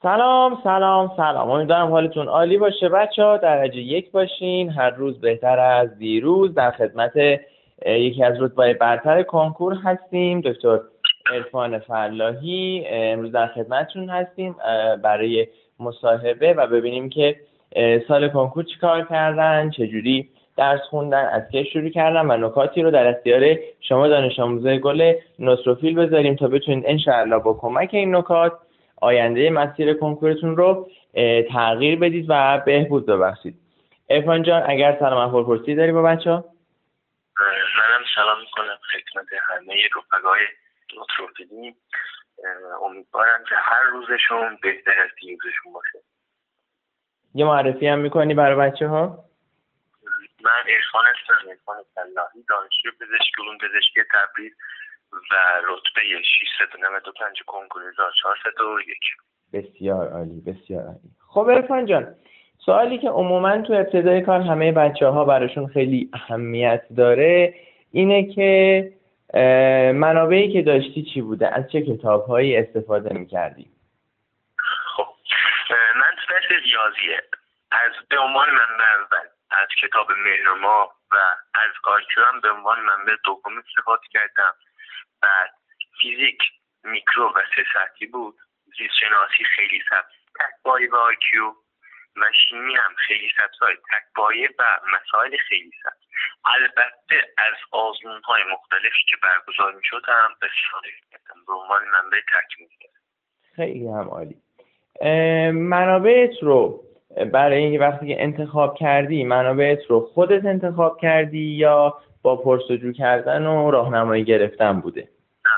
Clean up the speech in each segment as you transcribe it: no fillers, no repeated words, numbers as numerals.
سلام. امیدوارم حالتون عالی باشه بچه‌ها. درجه 1 باشین. هر روز بهتر از دیروز. در خدمت یکی از رتبه‌های برتر کنکور هستیم. دکتر عرفان فلاحی امروز در خدمتتون هستیم برای مصاحبه و ببینیم که سال کنکور چیکار کردن، چجوری درس خوندن، از کی شروع کردن و نکاتی رو در اختیار شما دانش آموزای گل نصرالفیل بذاریم تا بتونید انشاءالله با کمک این نکات آینده مسیر کنکورتون رو تغییر بدید و بهبود ببخشید. عرفان جان اگر سلام احوال پرسی داری با بچه‌ها؟ منم سلام میکنم خدمت همه رفقای نصرالفیلی. امیدوارم که هر روزشون بهتر از دیروزشون باشه. یه معرفی هم میکنی برای بچه‌ها؟ من عرفان هستم، عرفان فلاحی، دانشجو پزشکی علوم پزشکی تبریز و رتبه 695 کنکور 1401. بسیار عالی. خب عرفان جان، سوالی که عموما تو ابتدای کار همه بچه‌ها براشون خیلی اهمیت داره اینه که منابعی که داشتی چی بوده؟ از چه کتاب‌هایی استفاده می‌کردی؟ خب من تو درس ریاضیه به عنوان منبع اول از کتاب مهرما و از آیکیو هم به عنوان منبع دوم استفاده کردم. بعد فیزیک، میکرو و سه سطحی بود. زیست شناسی خیلی سبز تک‌پایه و آیکیو و شیمی هم خیلی سبزهای تک‌پایه و مسائل خیلی سبز. البته از آزمون‌های مختلفی که برگزار می‌شد هم استفاده کردم به عنوان منبع تکمیلی. خیلی هم عالی. منابعت رو برای اینکه وقتی که انتخاب کردی منابعت رو خودت انتخاب کردی یا با پرسجو کردن و راهنمایی گرفتن بوده؟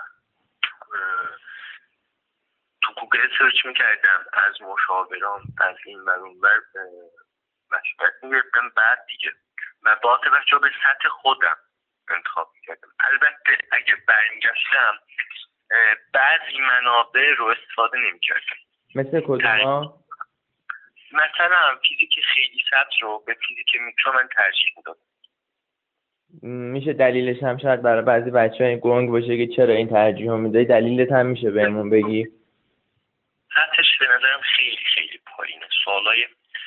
تو گوگل سرچ میکردم، از مشاوران، از این و اون ور مشورت میگرفتم، بعد دیگه و با توجه به سطح خودم انتخاب میکردم. البته اگه برمیگشتم بعضی منابع رو استفاده نمیکردم. مثل کدوما؟ مثلا فیزیک خیلی سبز رو به فیزیک میکرو من ترجیح میدادم. میشه دلیلش هم شاید برای بعضی بچه‌ها گنگ باشه که چرا این ترجیح رو میدی؟ دلیلت هم میشه بهمون بگی؟ سطحش به نظرم خیلی خیلی پایینه. سوالای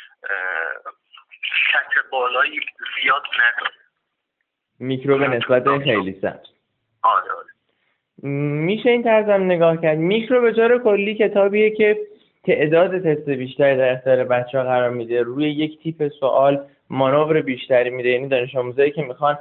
سطح بالایی زیاد نداره. میکرو به نسبت خیلی سبز. آره. میشه این طرز هم نگاه کرد. میکرو به طور کلی کتابیه که تعداد تست بیشتری در اختیار بچه‌ها قرار میده، روی یک تیپ سوال مانور بیشتری میده. یعنی دانش آموزایی که میخوان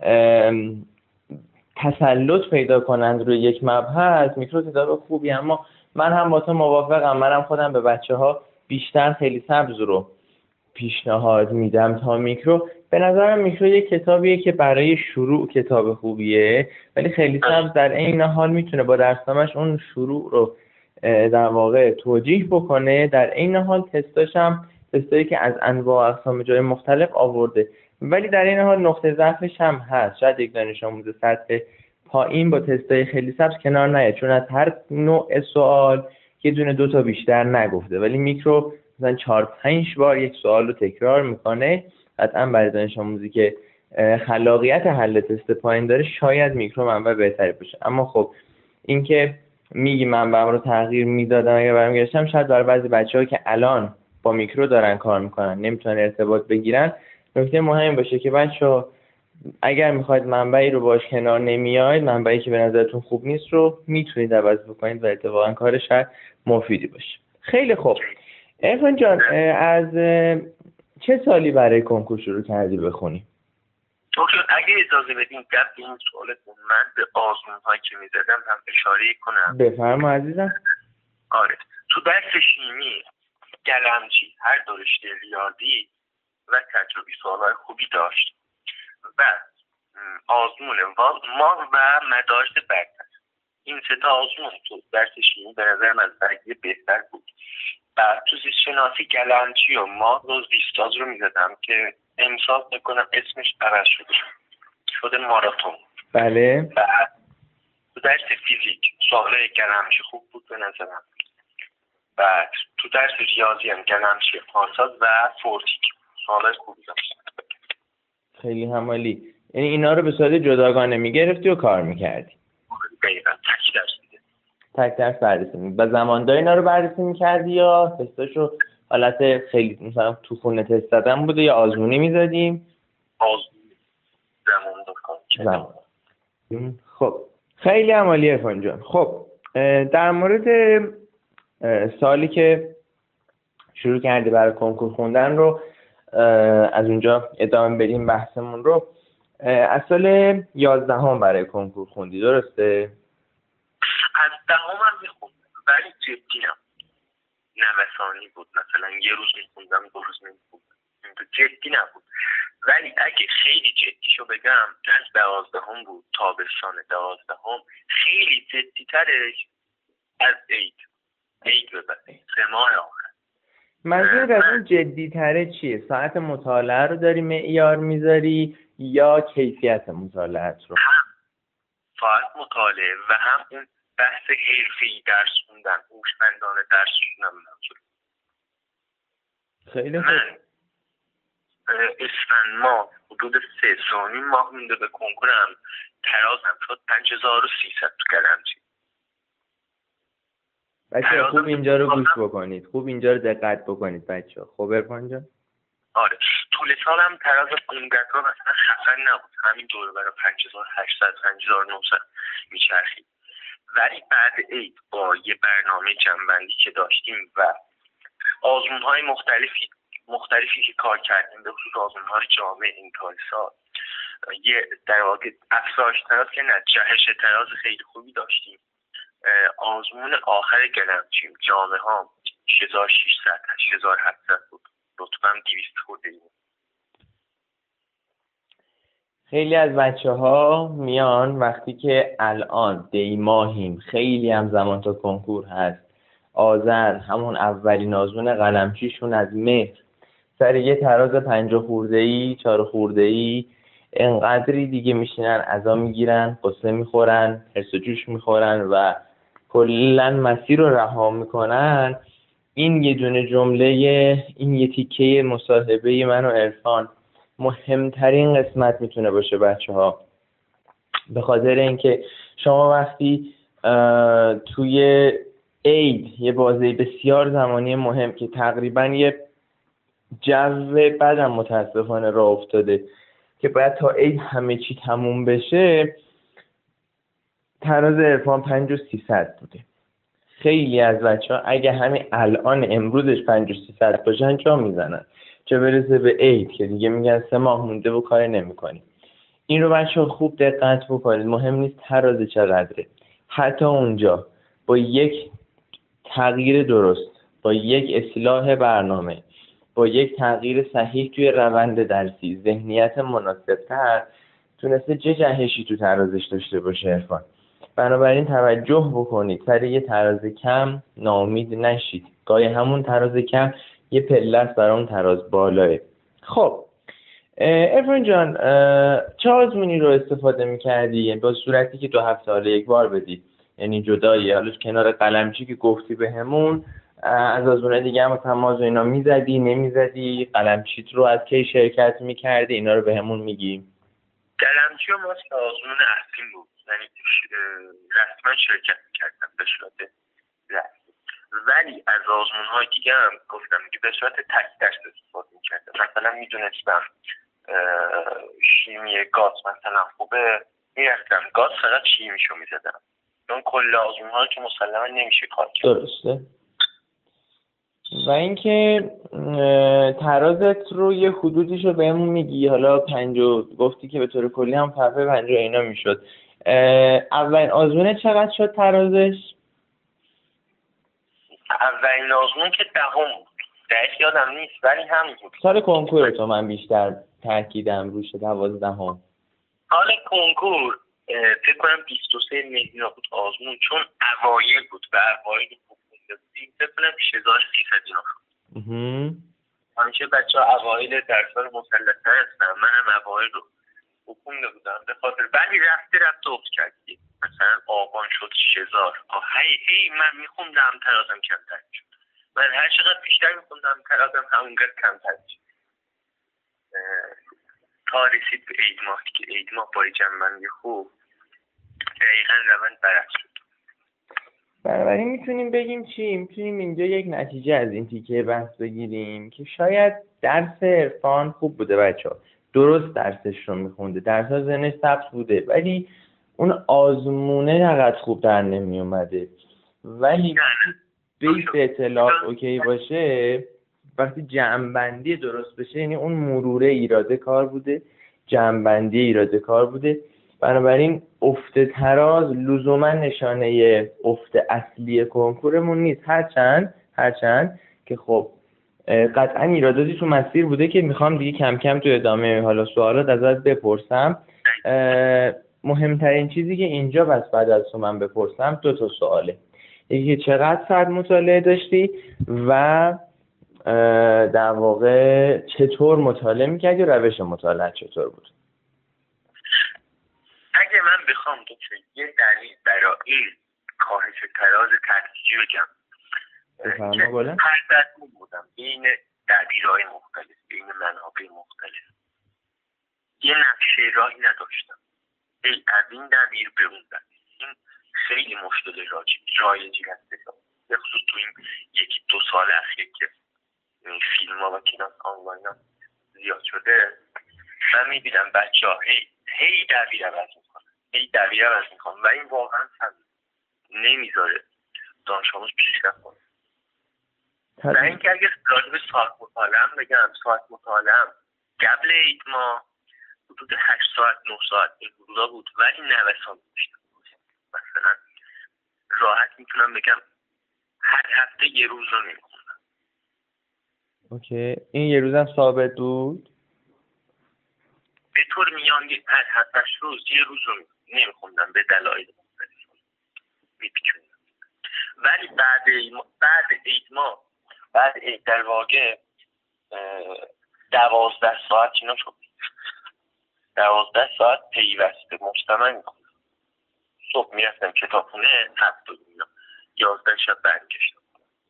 تسلط پیدا کنند روی یک مبحث، میکرو کتاب خوبی. اما من هم با تو موافقم. منم خودم به بچه‌ها بیشتر خیلی سبز رو پیشنهاد میدم تا میکرو. به نظرم میکرو یک کتابیه که برای شروع کتاب خوبیه، ولی خیلی سبز در این حال میتونه با درسنامه‌اش اون شروع رو در واقع توجیه بکنه. در این حال تستاش هم تستایی که از انواع و اقسام جای مختلف آورده، ولی در این حال نقطه ضعفش هم هست. شاید یک دانش آموز سطح پایین با تستای خیلی سبز کنار نیاد، چون از هر نوع سوال یه دونه 2 تا بیشتر نگفته، ولی میکرو مثلا 4-5 بار یک سوال رو تکرار میکنه. قطعا برای دانش آموزی که خلاقیت حل تست پایین داره شاید میکرو منبع بهتری باشه. اما خب اینکه میگی منبعم رو تغییر میدادم اگه برمیگشتم، شاید برای بعضی بچه‌ها که الان با میکرو دارن کار میکنن نمیتونن ارتباط بگیرن، نکته مهم باشه که بچه‌ها اگر میخواید منبعی رو باش کنار نمیاید، منبعی که به نظرتون خوب نیست رو میتونید عوض بکنید و اتفاقا کار شاید مفیدی باشه. خیلی خوب. عرفان جان، از چه سالی برای کنکور شروع کردی بخونی؟ دکتر اگه اجازه بدین قبل این سوالتون من به آزمون‌هایی که می‌زدم هم اشاره کنم. بفرما عزیزم. آره، تو درس شیمی گلمچی هر دو رشته ریاضی و تجربی سوال‌های خوبی داشت و آزمون ماس و مدارس برتر. این سه تا آزمون تو درس شیمی به نظرم از بقیه بهتر بود. بعد تو زیست شناسی گلمچی و ماس و زیستاز رو می‌زدم که امسال میکنم اسمش عوض شده ماراتون. بله. بعد تو درس فیزیک سوالای گلمچی خوب بود به نظرم. بعد تو درس ریاضی هم گلمچی پانساد و فورتیک سوالای خوبی داشت. خیلی همالی. یعنی اینا رو به صورت جداگانه میگرفتی و کار میکردی؟ دقیقا. تک تک بررسی می‌کردی و زماندار اینا رو بررسی می‌کردی یا تستاشو حالت خیلی مثلا تو خونه تست دادن بوده یا آزمونی می‌زدیم؟ آزمون زماندار کار کردم. خب خیلی عمالی عرفان جان. خب در مورد سالی که شروع کردی برای کنکور خوندن رو از اونجا ادامه بدیم بحثمون رو. از سال 11 برای کنکور خوندی درسته؟ از 10 هم میخوندم ولی جدی نوسانی بود، مثلا یه روز میخوندم 2 روز نمیخوندم، جدی نبود. ولی اگه خیلی جدیشو بگم از 12 بود، تابستان 12 خیلی جدی ترش از عید ببره 3 ماه آخر. منظور از اون جدی تره چیه؟ ساعت مطالعه رو داری معیار میذاری یا کیفیت مطالعت رو؟ هم ساعت مطالعه و هم اون بحث حرفه‌ای درس خوندن، هوشمندانه درس خوندن. خیلی خوب. من اسفند ماه حدود 3 ماه مونده به کنکورم، ترازم شد 5300 تو کلمچی. بچه خوب اینجا رو گوش بکنید، خوب اینجا رو دقت بکنید بچه. خب عرفان جان؟ آره طول سالم تراز اونقدر مثلا خفن نبود، همین دور برای 5800 5900 میچرخید. ولی بعد عید با یه برنامه جنبندی که داشتیم و آزمون‌های مختلفی که کار کردیم، به خصوص آزمون‌های جامع انتهای سال، یه در واقع افزایش تراز که نه جهش تراز خیلی خوبی داشتیم. آزمون آخر گلمچیم جامعه ها 6600 8700 بود، رتبم 200 خورده بود. خیلی از بچه ها میان وقتی که الان دیماهیم، خیلی هم زمان تا کنکور هست، آذر همون اولین آزمون قلمچیشون از مهر سر یه تراز 5 خورده‌ای 4 خورده‌ای انقدری دیگه میشینن عزا میگیرن، قصه میخورن، حرس و جوش میخورن و کلا مسیر رو رها میکنن. این یه دونه جمله، این یه تیکه مصاحبه من و عرفان مهمترین قسمت میتونه باشه بچه ها، به خاطر اینکه شما وقتی توی عید یه بازی بسیار زمانی مهم که تقریبا یه جو بعدم متاسفانه راه افتاده که باید تا عید همه چی تموم بشه، تراز عرفان 5300 بوده. خیلی از بچه ها اگه همین الان امروزش 5300 باشن جا میزنن، چه برسه به عید که دیگه میگن 3 ماه مونده و کار نمی‌کنی. این رو بچه ها خوب دقت بکنید، مهم نیست تراز چقدره، حتی اونجا با یک تغییر درست، با یک اصلاح برنامه، با یک تغییر صحیح توی روند درسی، ذهنیت مناسب‌تر تونسته چه جهشی تو ترازش داشته باشه عرفان. بنابراین توجه بکنید، سر یه تراز کم ناامید نشید، گاهی همون تراز کم یه پله است برای اون تراز بالاه. خب عرفان جان، چه آزمونی رو استفاده می‌کردی؟ با صورتی که 2 هفته حالا یک بار بدی، یعنی جدایی، حالا کنار قلمچی که گفتی بهمون، از آزمون دیگه هم مثلا ماز و اینا میزدی نمیزدی؟ قلمچیت رو از کی شرکت میکردی؟ اینا رو بهمون میگی؟ قلمچی و ماز که آزمون اصلیم بود، یعنی رسما شرکت میکردم به صورت رسمی. ولی از آزمون های دیگه هم گفتم که به صورت تک درس استفاده میکردم. مثلا میدونستم شیمی گاز مثلا خوبه، میرفتم گاز فقط شیمیشو میزدم، چون کل آزمون ها که مسلما نمیشه کار کرد. درسته. و اینکه ترازت رو یه حدودیش رو بهمون میگی، حالا 50 گفتی که به طور کلی هم صفحه 50 اینا میشد. اولین آزمون چقدر شد ترازش؟ اولین آزمون که 10 بود، دقیق یادم نیست ولی همین بود. سال کنکور تو من بیشتر تاکیدم روش 12. حال کنکور فکر کنم 23 مهر بود آزمون، چون اوایل بود و اوایل خونده بودیم، فکر کنم 6300 اینا شد. همیشه بچه ها اوایل درس‌ها رو مسلط‌تر هستن، منم اوایل رو خونده بودم به خاطر، ولی رفته افت کردیم. مثلا آبان شد 6000، هی من میخوندم ترازم کمتر شد، من هر چقدر بیشتر میخوندم ترازم همونقدر کمتر شد، تا رسید به عید ماه که عید ماه با جنبندی خوب دقیقا روند برعکس شد. بنابراین میتونیم بگیم چی؟ میتونیم اینجا یک نتیجه از این تیکه بحث بگیریم که شاید درس عرفان خوب بوده بچه‌ها، درست درسش رو میخونده، درس‌ها ذهنش ثبت بوده، ولی اون آزمونه فقط خوب در نمی اومده. ولی بیس اطلاعات اوکی باشه، وقتی جمع‌بندی درست بشه، یعنی اون مروره ایراده کار بوده، جمع‌بندی ایراده کار بوده. بنابراین افت تراز لزوما نشانه افت اصلی کنکورمون نیست، هرچند که خب قطعا ایراداتی تو مسیر بوده که میخوام دیگه کم کم تو ادامه حالا سوالات ازت بپرسم. مهمترین چیزی که اینجا بس بعد از تو من بپرسم 2 سواله. یکی چقدر ساعت مطالعه داشتی و در واقع چطور مطالعه میکردی و روش مطالعه چطور بود؟ اگه من بخوام دکتر یه دلیل برای این کاهش تراز تدریجی بگم که هر دست بودم بین دبیرهای مختلف، بین منابع مختلف، یه نقشه راهی نداشتم ای از این دبیر به اون دبیر. این خیلی مشکل رایجی هست، به خصوص تو این 1-2 سال اخیر که فیلم ها و کلاس آنلاین ها زیاد شده، من میبینم بچه ها هی دبیر عوض میکنم و این واقعا نمیذاره دانش آموز پیشرفت کنه. و اینکه اگه راجع به ساعت مطالعه‌ام بگم، ساعت مطالعه‌ام قبل عید ما حدود 8 ساعت 9 ساعت این حدودا بود، ولی نوسان داشتم. مثلا راحت میتونم بگم هر هفته یه روز رو نمیخوندم. اوکی، این یه روزم ثابت بود؟ به طور میانگین هر 7 روز یه روز رو نمیخوندم به دلایل مختلف میپیچوندم. ولی بعد عید در واقع 12 ساعت اینا شد. 12 ساعت پیوسته مستمر میخوندم. صبح میرفتم کتابخونه، 11 شب برمیگشتم.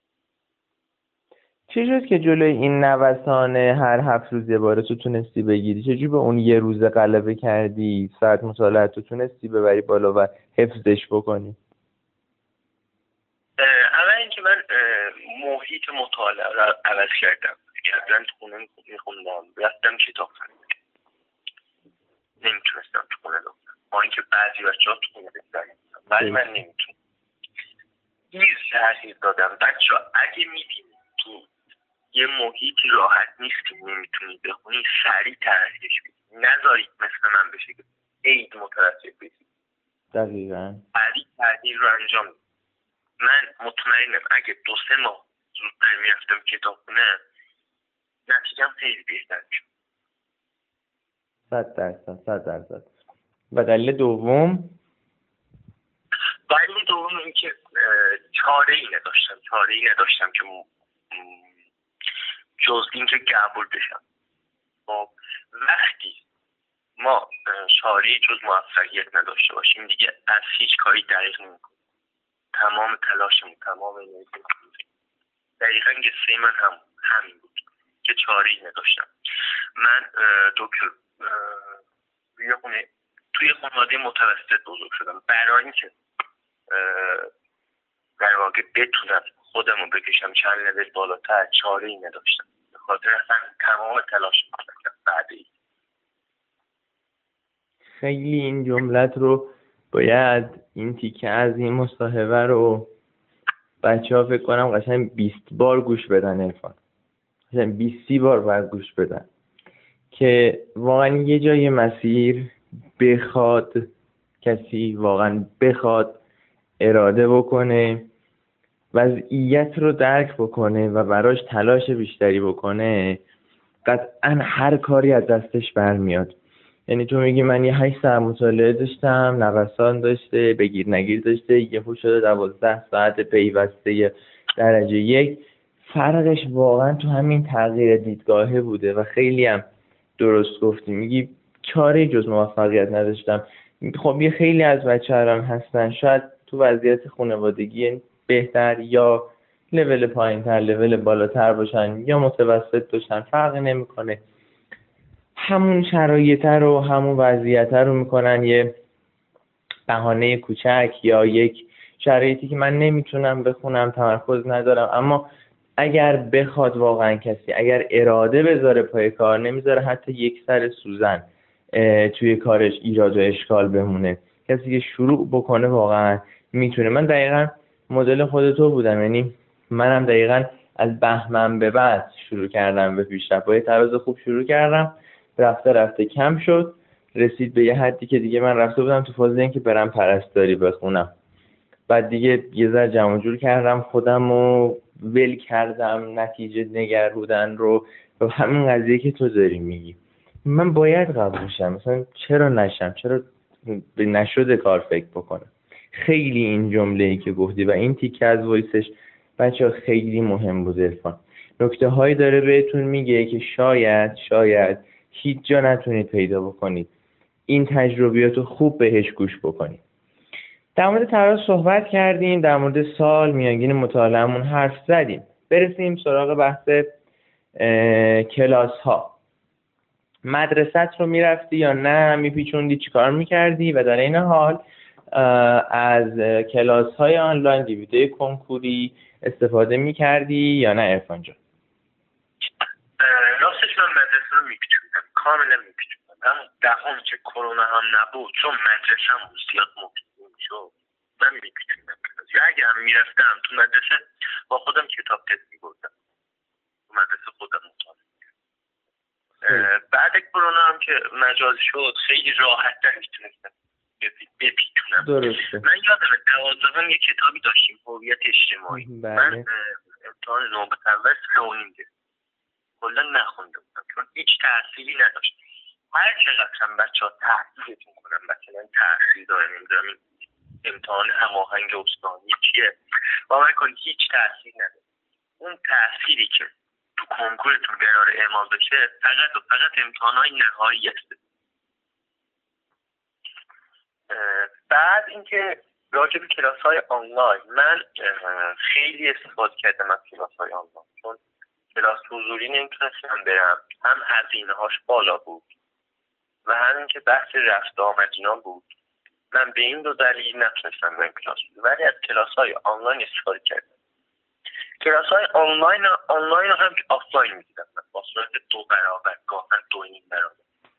چه شد که جلوی این نوسان هر 7 روز یه باره تو تونستی بگیری؟ چجوری به اون یه روز غلبه کردی؟ ساعت مطالعه تو تونستی ببری بالا و حفظش بکنی؟ اول اینکه من محیط مطالعه رو عوض کردم. قبلا تو خونه میخوندم، رفتم کتابخونه، نمیتونستم تو خونه بخونم، با اینکه بعضی بچه‌ها تو خونه بهتره، ولی من نمیتونم. این تغییر دادم. بچه‌ها اگه میبینید تو یه محیطی راحت نیستی، نمیتونید بخونید، سریع تغییرش بدید. نذارید مثل من بشه که عید متوجه بشید. دقیقاً. سریع تغییر رو انجام بدید. من مطمئنم اگه 2-3 ماه زودتر میرفتم کتابخونه، نتیجه‌ام خیلی بهتر میشد. 100%. و دلیل دوم این که چاره ای نداشتم که جز این که قبول بشم. خب وقتی ما چاره‌ای جز موفقیت نداشته باشیم دیگه از هیچ کاری دریغ نمی‌کنیم. تمام تلاشمون، تمام انرژیمون دقیقاً قصه من همین بود که چاره‌ای نداشتم. من دکتر توی خانواده متوسط بزرگ شدم. برای اینکه در واقع بتونم خودم رو بکشم چند لول بالاتر، چاره‌ای نداشتم. به خاطر اصلا تمام تلاش کردم بعدی. خیلی این جملت رو باید این تیکه از این مصاحبه رو بچه‌ها فکر کنم قشنگ 20 بار گوش بدن، عرفان قشنگ 20 بار باید گوش بدن که واقعا یه جای مسیر بخواد، کسی واقعا بخواد اراده بکنه، وضعیت رو درک بکنه و براش تلاش بیشتری بکنه، قطعا هر کاری از دستش برمیاد. یعنی تو میگی من یه 8 ساعت مطالعه داشتم، نوسان داشته، بگیر نگیر داشته، یهو شده 12 ساعت پیوسته درجه 1. فرقش واقعا تو همین تغییر دیدگاهه بوده و خیلی هم درست گفتی. میگی چاره جز موفقیت نداشتم. خب یه خیلی از بچه‌ها هم هستن شاید تو وضعیت خانوادگی بهتر یا لول پایین‌تر، لول بالاتر باشن یا متوسط باشن، فرقی نمیکنه. همون شرایط رو، همون وضعیت رو میکنن یه بهانه کوچک یا یک شرایطی که من نمیتونم بخونم، تمرکز ندارم. اما اگر بخواد واقعا کسی، اگر اراده بذاره پای کار، نمیذاره حتی یک سر سوزن توی کارش ایراد و اشکال بمونه. کسی که شروع بکنه واقعا میتونه. من دقیقا مدل خود تو بودم، یعنی منم دقیقا از بهمن به بعد شروع کردم به پیشرفت. با یه تراز خوب شروع کردم، رفته رفته کم شد، رسید به یه حدی که دیگه من رفته بودم تو فاز این که برم پرستاری بخونم. بعد دیگه یه ذره جمع جور کردم خودم و ول کردم نتیجه نگرودن رو. و همین قضیه که تو داری میگی، من باید قبول شم. مثلا چرا نشم؟ چرا به نشده کار فکر بکنم؟ خیلی این جمله‌ای که گفتی و این تیکه از وایسش بچه خیلی مهم بود. عرفان نکته هایی داره بهتون میگه که شاید هیچ جا نتونید پیدا بکنید. این تجربیات رو خوب بهش گوش بکنید. در مورد تراز صحبت کردیم، در مورد سال میانگین مطالعه‌مون حرف زدیم. برسیم سراغ بحث کلاس ها. مدرسه‌ت رو میرفتی یا نه؟ میپیچوندی؟ چی کار میکردی؟ و در این حال از کلاس های آنلاین دیویدیو کنکوری استفاده میکردی یا نه عرفان جان؟ راستش من مدرسه رو میپیچوندم، کاملا میپیچوندم. اما دهم که کرونا هم نبود، چون مدرسه هم زیاد مبتلا شد، من میپیچوندم. یا اگه هم میرفتم تو مدرسه با خودم کتاب تست میبردم، تو مدرسه خودم مطالعه. بعد کرونا هم که مجازی شد خیلی راحت‌تر میتونستم بپیچونم. درسته. من یادم 12 یه کتابی داشتیم، هویت اجتماعی. من امتحان نوبت اول 3.5 کلا نخونده بودم چون هیچ تأثیری نداشت. هر چقدر هم بچه‌ها تحصیلتون کنن، مثلا تأثیر داره، نمیدونم امتحان هماهنگ استانی چیه، باور کن هیچ تأثیر نداره. اون تأثیری که تو کنکورتون قرار اعمال بشه فقط و فقط امتحانات نهایی است. بعد اینکه راجع به کلاس‌های آنلاین، من خیلی استفاده کردم از کلاس‌های آنلاین، چون کلاس حضوری نمیتونستم برم، هم هزینه‌هاش بالا بود و همین که بحث رفت آمد اینا بود. من به این دو دلیل نتونستم برم کلاس بود، ولی از کلاس‌های آنلاین استفاده کردم. کلاس‌های آنلاین هم که آفلاین می‌دیدم با صورت 2 برابر، گاهن 2.5 برابر.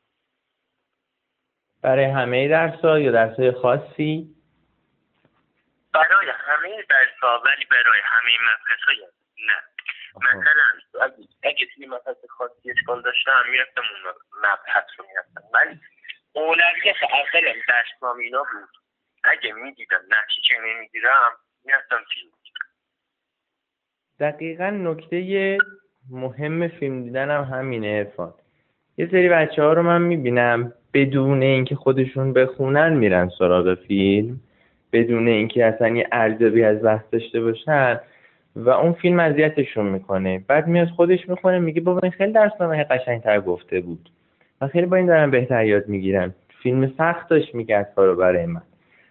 برای همه درس‌ها یا درس‌های خاصی؟ برای همه درس‌ها، ولی برای همه مبحث‌ها نه. مثلا اگه توی مبحث خاصی اشکال داشتم میرفتم اون مبحث رو میرفتم، ولی اولویت اولم درس‌نامه اینا بود. اگه میدیدم نتیجه نمیگیرم میرفتم فیلم. دقیقاً نکته مهم فیلم دیدن هم همینه عرفان. یه سری بچه‌ها رو من میبینم بدون اینکه خودشون بخونن میرن سراغ فیلم، بدون اینکه اصلا یه ارزیابی از بحث داشته باشن و اون فیلم اذیتشون میکنه. بعد میاد خودش میخونه میگه بابا این خیلی درسنامه قشنگ‌تر گفته بود و خیلی با این دارن بهتر یاد میگیرن. فیلم سخت داشت میکرد کارو برای من.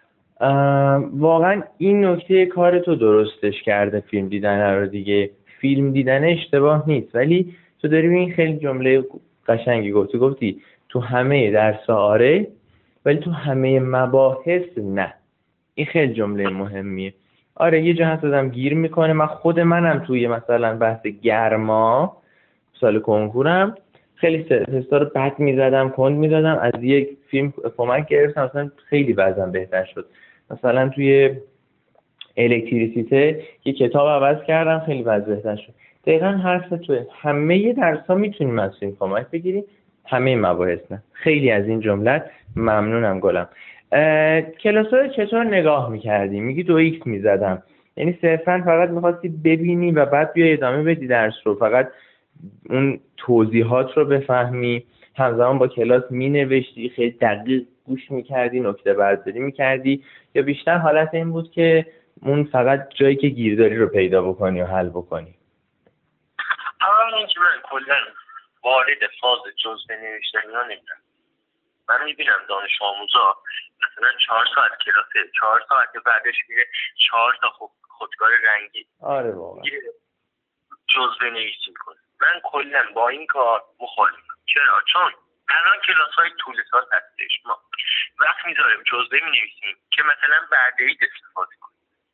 واقعا این نکته کار تو درستش کرده فیلم دیدن رو دیگه. فیلم دیدن اشتباه نیست، ولی تو داری این خیلی جمله قشنگی گفتی تو همه درس‌ها آره ولی تو همه مباحث نه. این خیلی جمله مهمیه. آره یه جا هست آدم گیر میکنه. من خود منم توی مثلا بحث گرما سال کنکورم خیلی تستا رو بد میزدم، کند میزدم. از یک فیلم کمک گرفتم مثلا خیلی وضعم بهتر شد. مثلا توی الکتریسیته یه کتاب عوض کردم خیلی وضع بهتر شد. دقیقا حرف توه. همه درس‌ها میتونیم از فیلم کمک بگیریم، همه مباحث نه. خیلی از این جملت ممنونم گلم. کلاس‌ها رو چطور نگاه میکردی؟ میگی 2x میزدم، یعنی صرفا فقط میخواستی ببینی و بعد بیای ادامه بدی درس رو، فقط اون توضیحات رو بفهمی، همزمان با کلاس مینوشتی، خیلی دقیق گوش میکردی، نکته برداری میکردی، یا بیشتر حالت این بود که اون فقط جایی که گیرداری رو پیدا بکنی و حل بکنی؟ اولا اینکه من کلا وارد فاز جزء نوشتن اینا نمیرم. من میبینم دانش آموزا مثلا 4 ساعت کلاسه، 4 ساعت بعدش میره 4 تا خودکار رنگی. آره واقعا جزء نویسی میکنه. من کلا با این کار مخالفم. چرا؟ چون الان کلاس‌های طول ساعت هستش، ما وقت میذاریم جزء مینویسیم که مثلا بعد عید استفاده کنیم.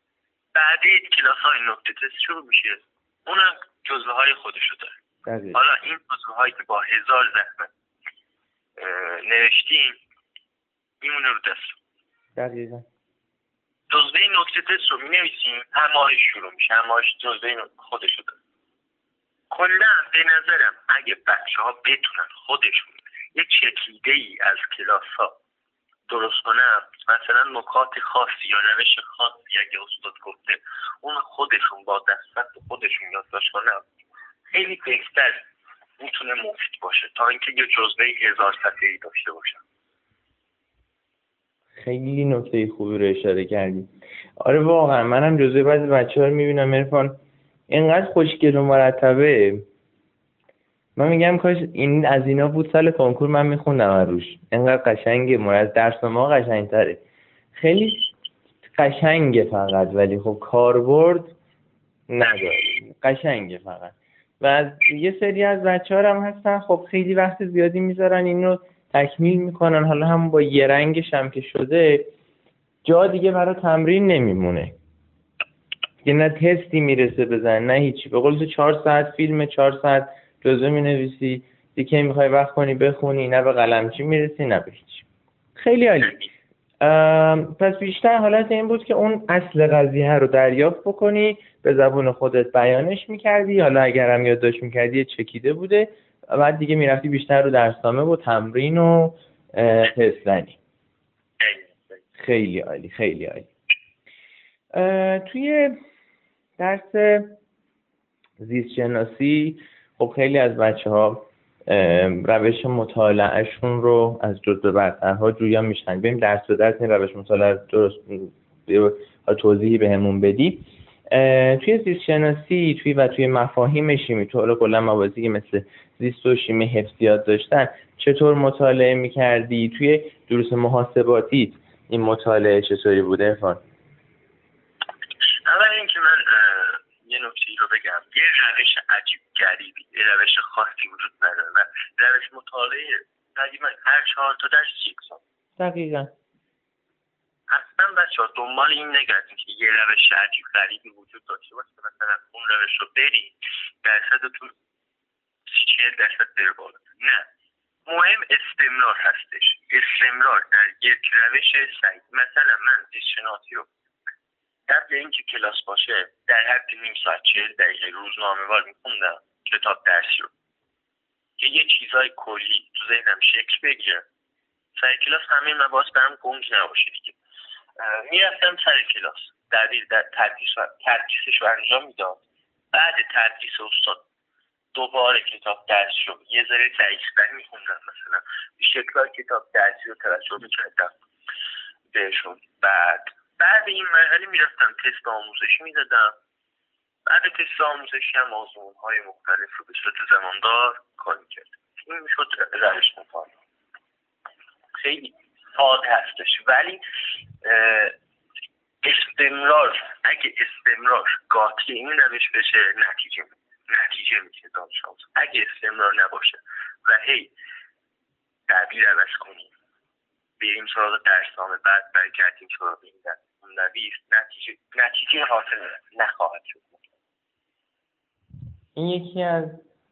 بعد کلاس های نکته تست شروع میشه، اونم جزوه های خودشو داره. حالا این جزوه هایی که با 1000 زحمت نوشتیم میمونه رو دست. دقیقا جزوه نکته تست رو مینویسیم، هر ماهش شروع میشه، هر ماهش جزوه خودشو داره. کلا به نظرم اگه بچه ها بتونن خودشون یه چکیده ای از کلاس ها درست کنن، مثلا نکات خاصی یا روش خاصی اگه استاد گفته اون خودشون با دستت خودشون یادداشت کنن، خیلی بهتر میتونه مفید باشه تا اینکه یه جزوه 1000 صفحه‌ای داشته باشن. خیلی نکته خوبی رو اشاره کردی. آره واقعا منم جزوه بعضی بچه‌ها رو میبینم عرفان اینقدر خوشگل و مرتبه، من میگم کاش این از اینا بود سال کنکور من میخوندم روش، اینقدر قشنگه، از درس ما قشنگتره، خیلی قشنگه فقط، ولی خب کاربرد نداره، قشنگه فقط. و یه سری از بچه‌ها هم هستن خب خیلی وقت زیادی میذارن اینو تکمیل میکنن، حالا هم با یه رنگش هم که شده جا دیگه برای تمرین نمیمونه، یه نه تستی میرسه بزن نه هیچی. به قول تو 4 ساعت فیلم، 4 ساعت جزوه مینویسی، دیگه میخوای وقت کنی بخونی، نه به قلمچی میرسی نه به هیچ. خیلی عالی. پس بیشتر حالت این بود که اون اصل قضیه رو دریافت بکنی، به زبون خودت بیانش میکردی، حالا اگرم یادداشت میکردی چکیده بوده، بعد دیگه میرفتی بیشتر رو درسنامه و تمرین و تستنی. خیلی عالی خیلی عالی. توی درس زیست شناسی خب خیلی از بچه‌ها روش مطالعهشون رو از جزء برترها جویا میشن. بریم درس به درس این روش مطالعه درست توضیحی بهمون بدی. توی زیست شناسی توی مفاهیم شیمی، تو کلا موازی مثل زیست و شیمی حفظیات داشتن، چطور مطالعه میکردی؟ توی دروس محاسباتی این مطالعه چطوری بوده عرفان؟ اول اینکه من یه نکته‌ای رو بگم، یه روش عجیب غریبی، یه روش خاصی وجود نداره و روش مطالعه تقریبا هر 4 تا درس یکسان. دقیقاً. اصلا بچه‌ها دنبال این نگردین که یه روش عجیب غریبی وجود داشته باشه مثلا اون روش رو بری درصدتون 40% بره بالا. نه، مهم استمرار هستش، استمرار در یک روش صحیح. مثلا من زیست شناسی رو قبل اینکه کلاس باشه در حد نیم ساعت 40 دقیقه روزنامه‌وار می‌خوندم کتاب درسی رو که یه چیزای کلی تو ذهنم شکل بگیره، سر کلاس همه مباحث برام گنگ نباشه دیگه. میرفتم سر کلاس در تدریسش رو انجام میداد، بعد تدریس استاد دوباره کتاب درسی رو یه ذره دقیق‌تر می‌خوندم، مثلا شکل‌های کتاب درسی رو توجه می‌کردم بهشون. بعد این مرحله میرفتم تست آموزشی میدادم، بعد تست آموزشی هم موضوعهای مختلف رو به صورت زماندار کار میکردم. این میشد روش مطالعه. خیلی ساده هستش ولی استمرار، اگه استمرار قاطی این روش بشه نتیجه میشه دانش آموز. اگه استمرار نباشه و هی تعبیر عوض کنیم بریم سراغ درسنامه بعد برگردیم سراغ این نویس، نتیجه حاصل نخواهد شد. این یکی از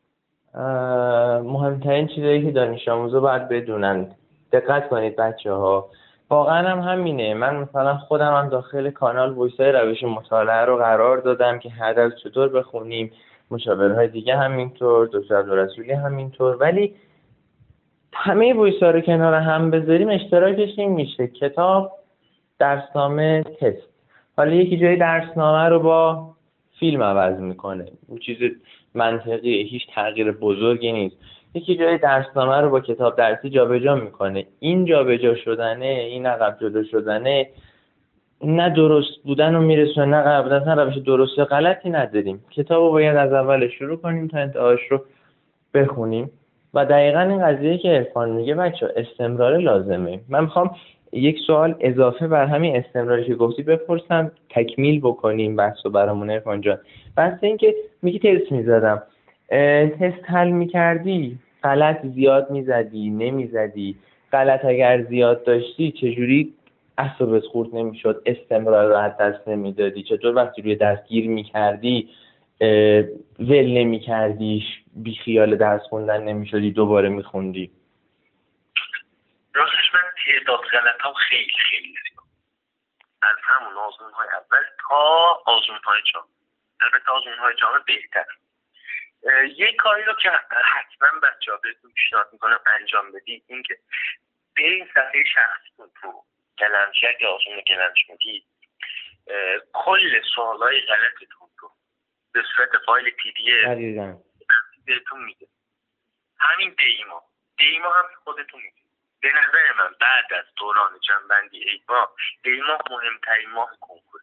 مهمترین چیزایی که دانش آموزا باید بدونن. دقت کنید بچه‌ها، واقعا هم همینه. من مثلا خودم هم داخل کانال وایسای روش مطالعه رو قرار دادم که هدف چطور بخونیم، مشاورهای دیگه همینطور، دکتر عبدالرسولی همینطور، ولی همه وایسا رو کنار هم بذاریم اشتراکش این میشه کتاب، درسنامه، تست. حالا یکی جای درسنامه رو با فیلم عوض میکنه، این چیز منطقیه، هیچ تغییر بزرگی نیست. یکی جای درسنامه رو با کتاب درسی جابجا میکنه. این جابجا شدنه، این عقب جلو شدنه، نه درست بودن رو میرسونه نه عقب بودن. اصلا روش درست و غلطی نداریم. کتاب رو باید از اول شروع کنیم تا انتهاش رو بخونیم و دقیقاً این قضیه که عرفان میگه بچه استمرار لازمه. من میخوام یک سوال اضافه بر همین استمراری که گفتی بپرسم، تکمیل بکنیم بحثو برامون عرفان جان. بحث این که میگی تست میزدم، تست حل میکردی، غلط زیاد میزدی نمیزدی؟ غلط اگر زیاد داشتی چجوری اعصابت خورد نمیشد، استمرار رو از دست نمیدادی؟ چطور وقتی روی درس گیر میکردی ول نمیکردیش، بی خیال درس خوندن نمیشدی، دوباره میخوندی؟ راستش من تعداد غلطام خیلی خیلی زیاد، از همون آزمون‌های اول تا آزمون‌های جامعه. البته آزمون‌های جامعه بهتر. یک کاری رو که حتما بچه‌ها بهتون پیشنهاد میکنم انجام بدید این که برین صفحه شخصیتون رو گلمچی، اگه آزمون گلمچی میدید، کل سوالای غلطتون رو به صورت فایل PDF بهتون میده. همین دیما هم خودتون میدید. به نظر من بعد از دوران جنبندی دیما مهمترین ماه کنکور.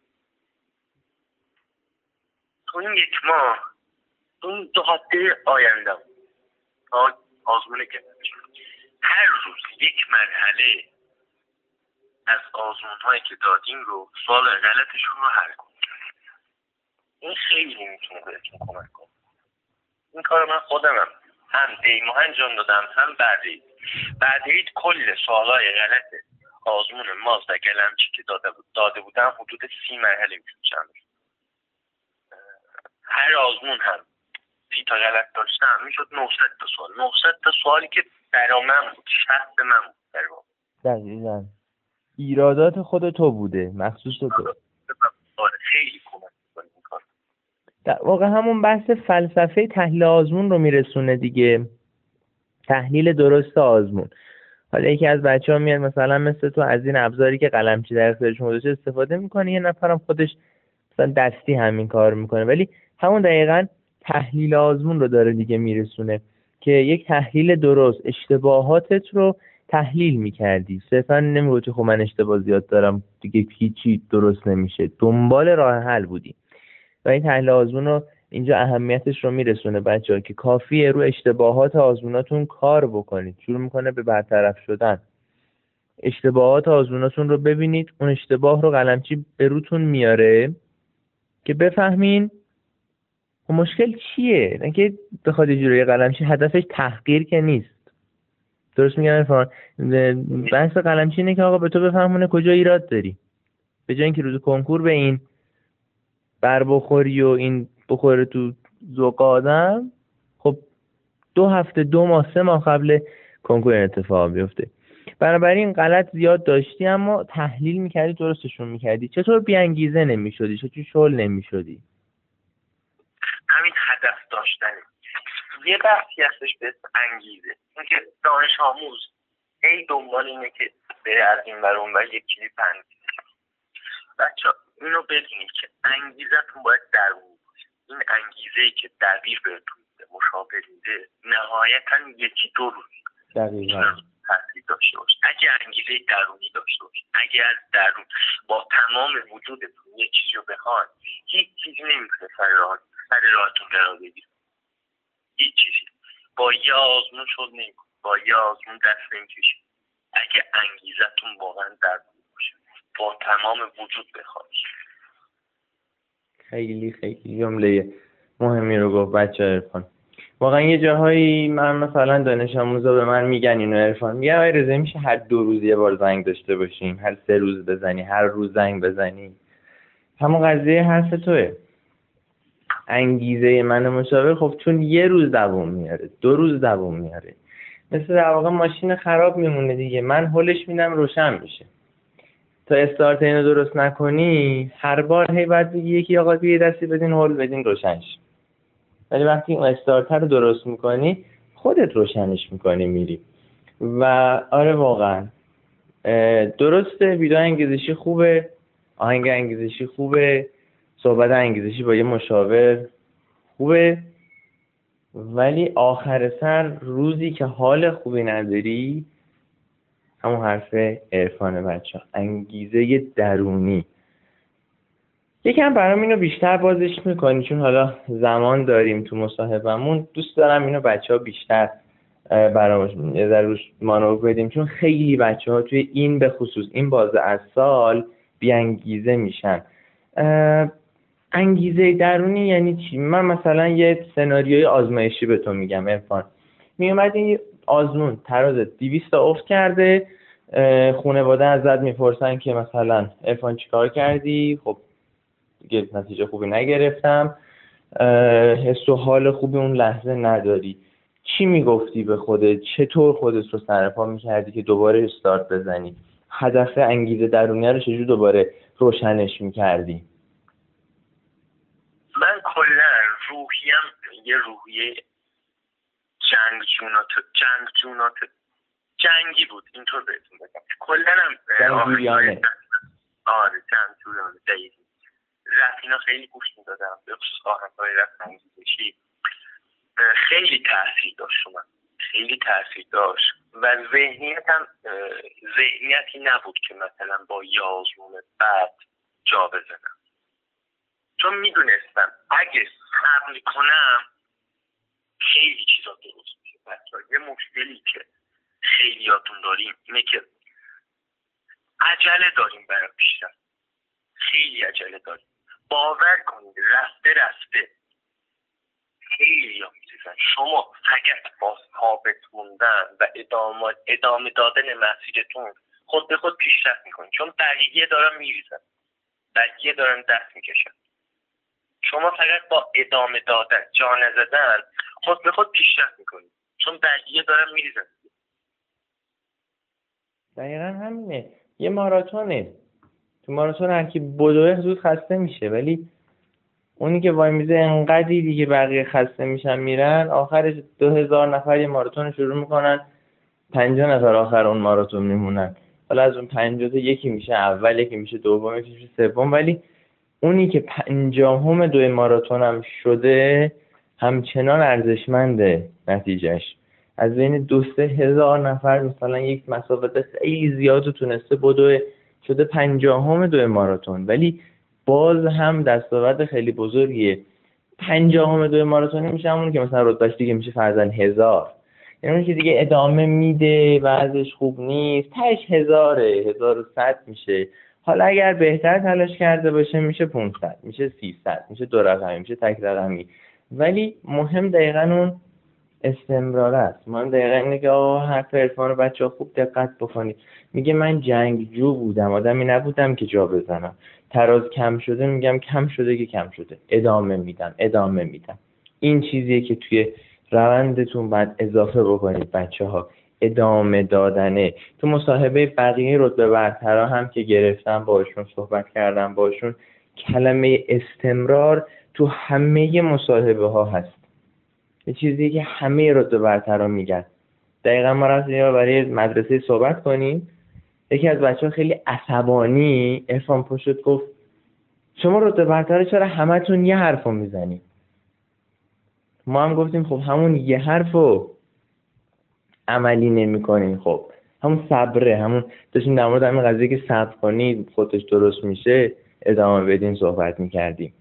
تو این یک ماه، اون 2 هفته آینده تا آزمون گلمچی، هر روز یک مرحله از آزمون‌هایی که دادیم رو سوال غلطشون رو حل کنید. این خیلی میتونه بهتون کمک کنه. این کار من خودمم هم دیما انجام دادم، هم بعدید کل سوالای غلط آزمون ماز و گلمچی که داده بودم حدود 30 مرحله میشد. هر آزمون هم 30 تا غلط داشتم میشد 900 تا سوال. 900 تا سوالی که برای من بود، شخص من بود. دقیقاً ایرادات خود تو بوده، مخصوص تو. خیلی کمک می‌کنه این کار. در واقع همون بحث فلسفه تحلیل آزمون رو میرسونه دیگه، تحلیل درست آزمون. حالا یکی از بچه‌ها میاد مثلا مثل تو از این ابزاری که قلمچی در اختیارش گذاشته استفاده میکنه، یه نفرم خودش مثلا دستی همین کار میکنه، ولی همون دقیقاً تحلیل آزمون رو داره دیگه میرسونه که یک تحلیل درست، اشتباهاتت رو تحلیل میکردی، صرفا نمیگوتی خب من اشتباه زیاد دارم دیگه هیچی درست نمیشه، دنبال راه حل بودی. و این تحلیل آزمون رو اینجا اهمیتش رو میرسونه بچه‌ها که کافیه رو اشتباهات آزموناتون کار بکنید. شروع میکنه به برطرف شدن اشتباهات آزموناتون رو، ببینید اون اشتباه رو قلمچی به روتون میاره که بفهمین مشکل چیه. نه که بخواد یه جوری قلمچی هدفش تحقیر که نیست. درست میگم عرفان؟ بحث قلمچی اینه که آقا به تو بفهمونه کجا ایراد داری، به جای اینکه روز کنکور به این بر بخوری و این بخوره تو ذوق آدم، خب 2 هفته 2 ماه 3 ماه قبل کنکور این اتفاق بیفته. بنابراین غلط زیاد داشتی اما تحلیل میکردی، درستشون میکردی. چطور بیانگیزه نمیشدی؟ چطور شل نمیشدی؟ همین هدف داشتنه. یه بحثی هستش به اسم انگیزه، اینکه دانش آموز ای دنبال اینه که بره از این ور اون ور یک کلیپ انگیزه. بچه‌ها اینو بدونید که انگیزتون باید درونی باشه. این انگیزه‌ای که دبیر بهتون میده، مشاور میده، نهایتاً 1-2 روز دقیقاً تاثیر داشته باشه. اگه انگیزه درونی داشته باشه، اگه از درون با تمام وجودتون یه چیزی رو بخواید، هیچ چیزی نمیتونه سر راهتون قرار بگیره. هیچ چیزی با یه آزمون شد نمیکنه، با یه آزمون دست نمیکشه. اگه انگیزتون واقعا درونی باشه، با تمام وجود بخواید. خیلی خیلی جمله مهمی رو گفت بچه عرفان. واقعا یه جاهایی من مثلا دانش آموزا به من میگن اینو عرفان، میگم آقای رضایی میشه هر 2 روز یه بار زنگ داشته باشیم، هر 3 روز بزنی، هر روز زنگ بزنی. همون قضیه حرف توه. انگیزه من مشاور خب چون 1 روز دوام میاره، 2 روز دوام میاره، مثل در واقع ماشین خراب میمونه دیگه. من هولش میدم روشن میشه، تا استارت اینو درست نکنی هر بار هی بعد بگی یکی آقا بیا دستی بدین هول بدین روشنش. ولی وقتی اون استارتر رو درست میکنی خودت روشنش میکنی میری. و آره واقعا درسته ویدیو انگیزشی خوبه، آهنگ انگیزشی خوبه، صحبت انگیزشی با یه مشاور خوبه، ولی آخر سر روزی که حال خوبی نداری، همون حرف عرفان بچه، انگیزه درونی. یکم برام اینو بیشتر بازش میکنی چون حالا زمان داریم تو مصاحبمون، دوست دارم اینو بچه ها بیشتر برام یه ذره روش مانور بدیم، چون خیلی بچه ها توی این به خصوص این بازه از سال بیانگیزه میشن. انگیزه درونی یعنی چی؟ من مثلا یه سناریوی آزمایشی به تو میگم عرفان. میومد این آزمون تراز 200 تا افت کرده، خانواده ازت میپرسن که مثلا عرفان چیکار کردی؟ خب دیگه نتیجه خوبی نگرفتم. حس و حال خوبی اون لحظه نداری. چی میگفتی به خودت؟ چطور خودت رو سرپا میکردی که دوباره استارت بزنی؟ هدف انگیزه درونیه رو چجور دوباره روشنش میکردی؟ من کلا روحیم یه روحیه جنگی بود، اینطور بهتون بگم. کلا هم جنگجویانه. آره جنگجویانه دقیقی. رفینا خیلی گوش میدادم، به خصوص آهنگ‌های رپ انگیزشی. خیلی تاثیر داشت من، خیلی تاثیر داشت و ذهنیتی نبود که مثلا با یه آزمون بعد جا بزنم، چون میدونستم اگه صبر کنم خیلی چیزا درست میشه. بچه‌ها یه مشکلی که خیلیاتون داریم اینه که عجله داریم برای پیشرفت، خیلی عجله داریم. باور کنید رفته خیلی ها می‌ریزن. شما فقط با ثابت موندن و ادامه دادن مسیرتون خود به خود پیشرفت میکنید، چون بقیه دارن میریزن، بقیه دارن دست میکشن. شما فقط با ادامه دادن، جا نزدن، خود به خود پیشرفت میکنید، چون بقیه دارن میریزن. دقیقا همینه. یه ماراتونه. تو ماراتون هر کی بدوه زود خسته میشه، ولی اونی که وای میزه انقدری دیگه بقیه خسته میشن میرن، آخرش 2000 نفر یه ماراتون شروع میکنن، 50 نفر آخر اون ماراتون میمونن. حالا از اون 50 تا یکی میشه اول، یکی میشه دوم، یکی میشه سوم، ولی اونی که 50م دوی ماراتون هم شده همچنان ارزشمنده نتیجهش. از بین 2-3 هزار نفر مثلا یک مسافت خیلی زیاد رو تونسته بدوه، شده 50م دوی ماراتون، ولی باز هم دستاورد خیلی بزرگیه. 50م دوی ماراتون میشه همون که مثلا رتبهش دیگه میشه فرضاً 1000. یعنی اون که دیگه ادامه میده و ازش خوب نیست، تاش 1100 میشه. حالا اگر بهتر تلاش کرده باشه میشه 500، میشه 300، میشه 2 رقمی، میشه تک رقمی. ولی مهم دقیقا اون استمرار است. مهم دقیقا اینه که حرف عرفان رو بچه ها خوب دقت بکنید. میگه من جنگجو بودم، آدمی نبودم که جا بزنم. تراز کم شده میگم کم شده که کم شده، ادامه میدم. این چیزیه که توی روندتون باید اضافه بکنید بچه ها، ادامه دادنه. تو مصاحبه بقیه رتبه برترها هم که گرفتم باشون صحبت کردم باشون، کلمه استمرار تو همه مصاحبه ها هست. یه چیزی که همه رتبه برترها میگن. دقیقا ما رفتیم برای مدرسه صحبت کنیم، یکی از بچه‌ها خیلی عصبانی عرفان پشت گفت شما رتبه برترها چرا همتون یه حرفو میزنید؟ ما هم گفتیم خب همون یه حرفو عملی نمی‌کنین. خب همون صبره، همون داشتیم در مورد همین قضیه که صبر کنید خودش درست میشه ادامه بدین صحبت میکردیم.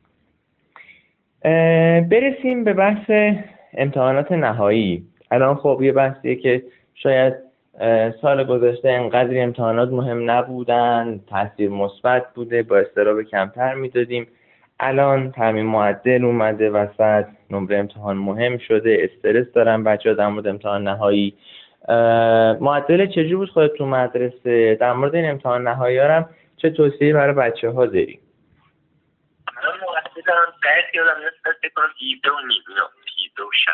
برسیم به بحث امتحانات نهایی. الان خب یه بحثیه که شاید سال گذشته انقدر امتحانات مهم نبودن، تاثیر مثبت بوده، با اضطراب کمتر میدادیم. الان ترمیم معدل اومده وسط، نمره امتحان مهم شده، استرس دارن بچه‌ها در مورد امتحان نهایی. معدل چجور بود خودت تو مدرسه؟ در مورد این امتحان نهایی ها هم چه توصیه‌ای برای بچه‌ها داری؟ من معدلم قید یادم نسبت بکنم 17.5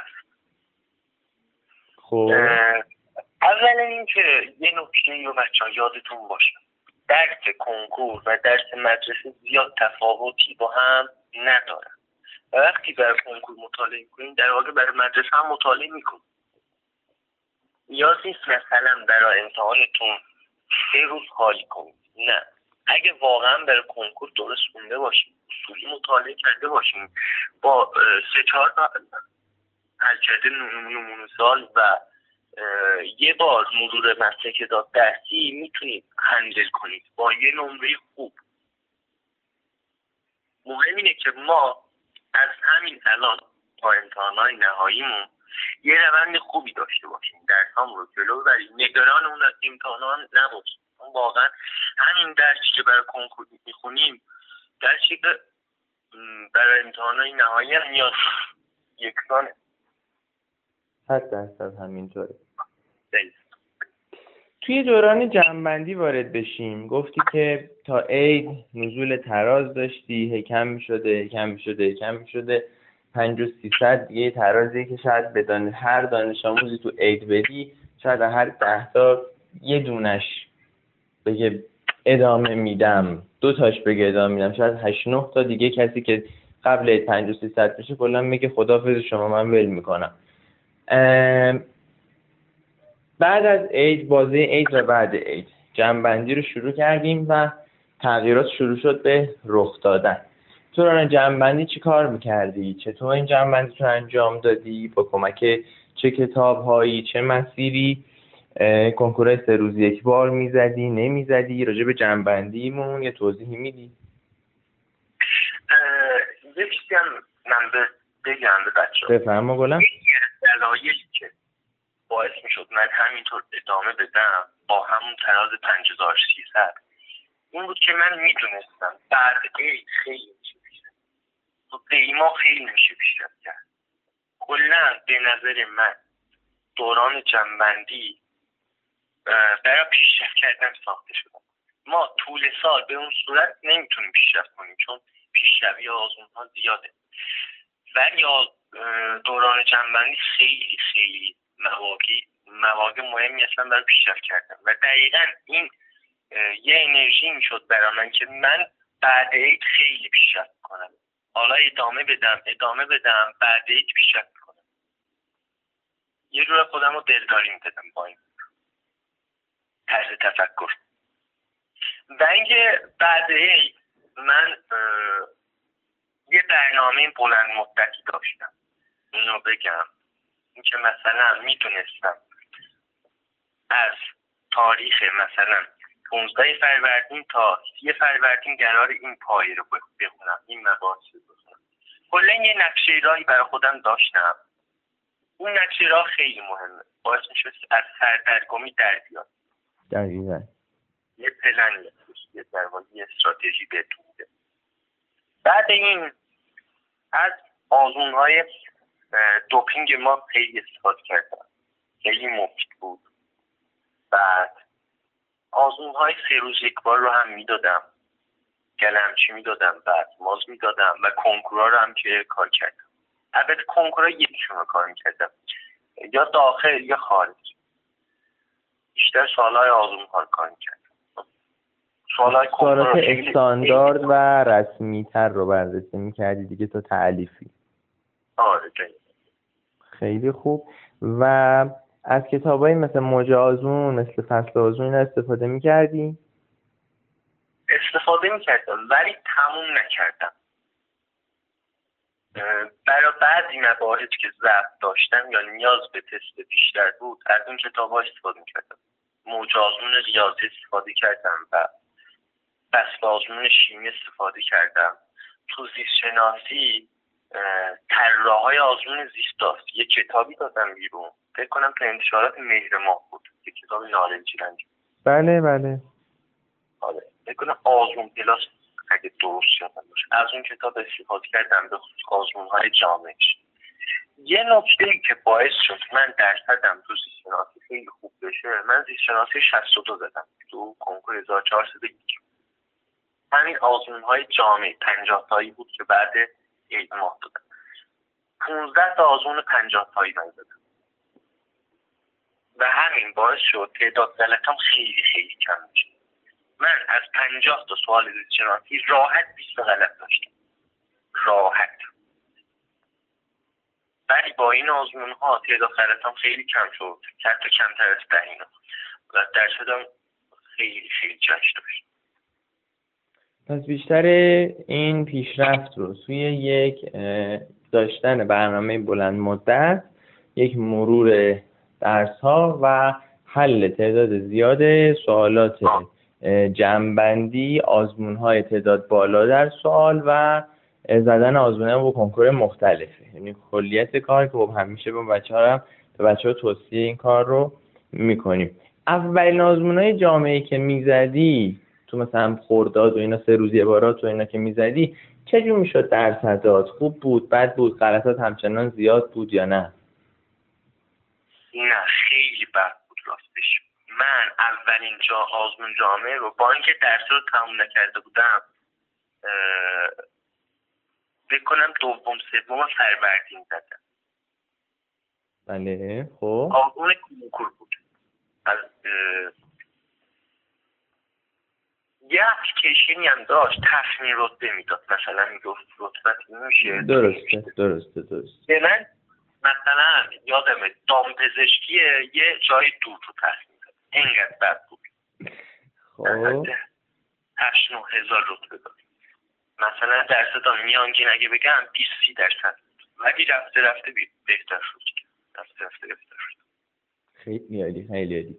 خب اولا این که یه نکته رو بچه ها یادتون باشه، درس کنکور و درس مدرسه زیاد تفاوتی با هم ندارن و وقتی برای کنکور مطالعه میکنین در واقع برای مدرسه هم مطالعه میکنین. نیاز نیست مثلا برای امتحانتون 3 روز خالی کنید، نه. اگه واقعا برای کنکور درست خونده باشین، اصولی مطالعه کرده باشین، با 3-4 تا حل کرده نمونه سال و یه بار مرور مسلک داد درسی میتونید هندل کنید با یه نمره خوب. مهم اینه که ما از همین الان تا امتحانات نهاییمون یه روند خوبی داشته باشیم، درسامون رو جلو ببریم، نگران اون امتحانات نباشیم. واقعا همین درسی که برای کنکور میخونیم درسی که برای امتحانات نهایی هم نیاز یکسانه. 100% همینطوره. توی دوران جمع‌بندی وارد بشیم. گفتی که تا عید نزول تراز داشتی، هی کم می‌شده 5300 دیگه ترازی که شاید بدان هر دانش آموزی تو عید بدی شاید هر 10 تا یه دونش بگه ادامه میدم، 2 تاش بگه ادامه میدم، شاید 8 9 تا دیگه کسی که قبل عید 5300 بشه کلا میگه خداحافظ شما من ول میکنم. بعد از عید، بازه عید و بعد عید جمع‌بندی رو شروع کردیم و تغییرات شروع شد به رخ دادن. تو دوران جمع‌بندی چی کار میکردی؟ چطور این جمع‌بندی رو انجام دادی؟ با کمک چه کتاب‌هایی، چه مسیری کنکور 3 روز یک بار میزدی، نمیزدی؟ راجع به جمع‌بندیمون یه توضیحی میدی؟ یه چیزی هم من بگم به بچه‌ها. بفرما گلم. دلایلی که باعث میشد من همینطور ادامه بدم با همون تراز 5300 این بود که من میدونستم بعد عید خیلی میشه بیشتر، تو دیما خیلی میشه بیشتر کرد. کلا به نظر من دوران جمع‌بندی برای پیشرفت کردن ساخته شده. ما طول سال به اون صورت نمیتونیم پیشرفت کنیم چون پیشروی آزمون‌ها زیاده، ولی دوران جمع‌بندی خیلی خیلی مواقع مهمی هستن برای پیشرفت کردن و دقیقاً این یه انرژی میشد برای من که من بعد عید خیلی پیشرفت کنم. حالا ادامه بدم بعد عید پیشرفت کنم. یه جور خودم رو دلداری میدادم با این طرز تفکر. و اینکه بعد عید من یه برنامه بلند مدتی داشتم. اینو بگم اینکه مثلا میتونستم از تاریخ مثلا 15 فروردین تا 30 فروردین قرار این پایه رو بخونم، این مباحث رو بخونم. کلا یه نقشه راهی برای خودم داشتم. اون نقشه راه خیلی مهمه، باعث میشه از سردرگمی در بیاد. دقیقاً یه پلن، یه یه استراتژی بهتون میده. بعد این از آزمون‌های دوپینگ ما خیلی استفاده کردم، خیلی مفید بود. بعد آزمون‌های 3 روز یک بار رو هم میدادم، گلمچی میدادم، بعد ماز میدادم و کنکورا رو هم که کار کردم. البته کنکورا یکیشون رو کار میکردم، یا داخل یا خارج. بیشتر سوالای آزمون‌ها رو کار میکردم. سوالات استاندارد و رسمی تر رو بررسی میکردی دیگه تا تألیفی. آره خیلی خوب. و از کتابایی مثل موج آزمون، مثل فصل آزمون استفاده میکردی؟ استفاده میکردم ولی تموم نکردم. برای بعضی مباحث که ضعف داشتم یا نیاز به تست بیشتر بود از اون کتاب‌ها استفاده میکردم. موج آزمون ریاضی استفاده کردم و فصل آزمون شیمی استفاده کردم. تو زیست شناسی طراح‌های آزمون زیستاست یه کتابی دادم بیرون، فکر کنم تو انتشارات مهر ماه بود، یه کتاب نارنجی رنگی. بله آره فکر کنم آزمون پلاس اگه درست یادم باشه از اون کتاب استفاده کردم به خصوص آزمون‌های جامعش. یه نکته‌ای که باعث شد من درصدم تو زیست شناسی خیلی خوب بشه، من زیست شناسی 62 زدم تو کنکور 1401. همین آزمون‌های جامع 50 تایی بود که بعد عید ماه دادم. 15 تا آزمون 50 تایی من دادم و همین باعث شد تعداد غلطام خیلی خیلی کم بشه. من از 50 تا سوال زیست شناسی راحت 20 غلط داشتم، راحت. ولی با این آزمون‌ها تعداد غلطام خیلی کم شد، حتی کمتر از 10 و درصدم خیلی خیلی جشن داشت. پس بیشتر این پیشرفت رو سوی یک داشتن برنامه بلند مدت، یک مرور درس ها و حل تعداد زیاد سوالات جمع‌بندی، آزمون های تعداد بالا در سوال و زدن آزمون با کنکور مختلفه. یعنی کلیت کار که خب همیشه به بچه‌ها توصیه این کار رو میکنیم. اولین آزمون های جامعه‌ای که میزدی تو مثلا خرداد و اینا 3 روز یه بارات و اینا که میزدی چجور میشد درصدات؟ خوب بود، بد بود، غلطات همچنان زیاد بود یا نه؟ نه خیلی بد بود راستش. من اولین آزمون جامعه رو با اینکه درس رو تموم نکرده بودم فکر کنم دوم سوم فروردین زدم. بله خب آزمون کنکور بود. از یه اپلیکیشنی هم داشت تصمیم رتبه میداد، مثلا میگفت رتبت میشه. درسته به من مثلا یادمه دامپزشکی یه جای دور رو تصمیم داد، اینقدر بد بود. خب 8,000 رتبه داد. مثلا درصد میانگین اگه بگم 20-30%، ولی رفته بهتر شد. رفته بهتر شد. خیلی عالی.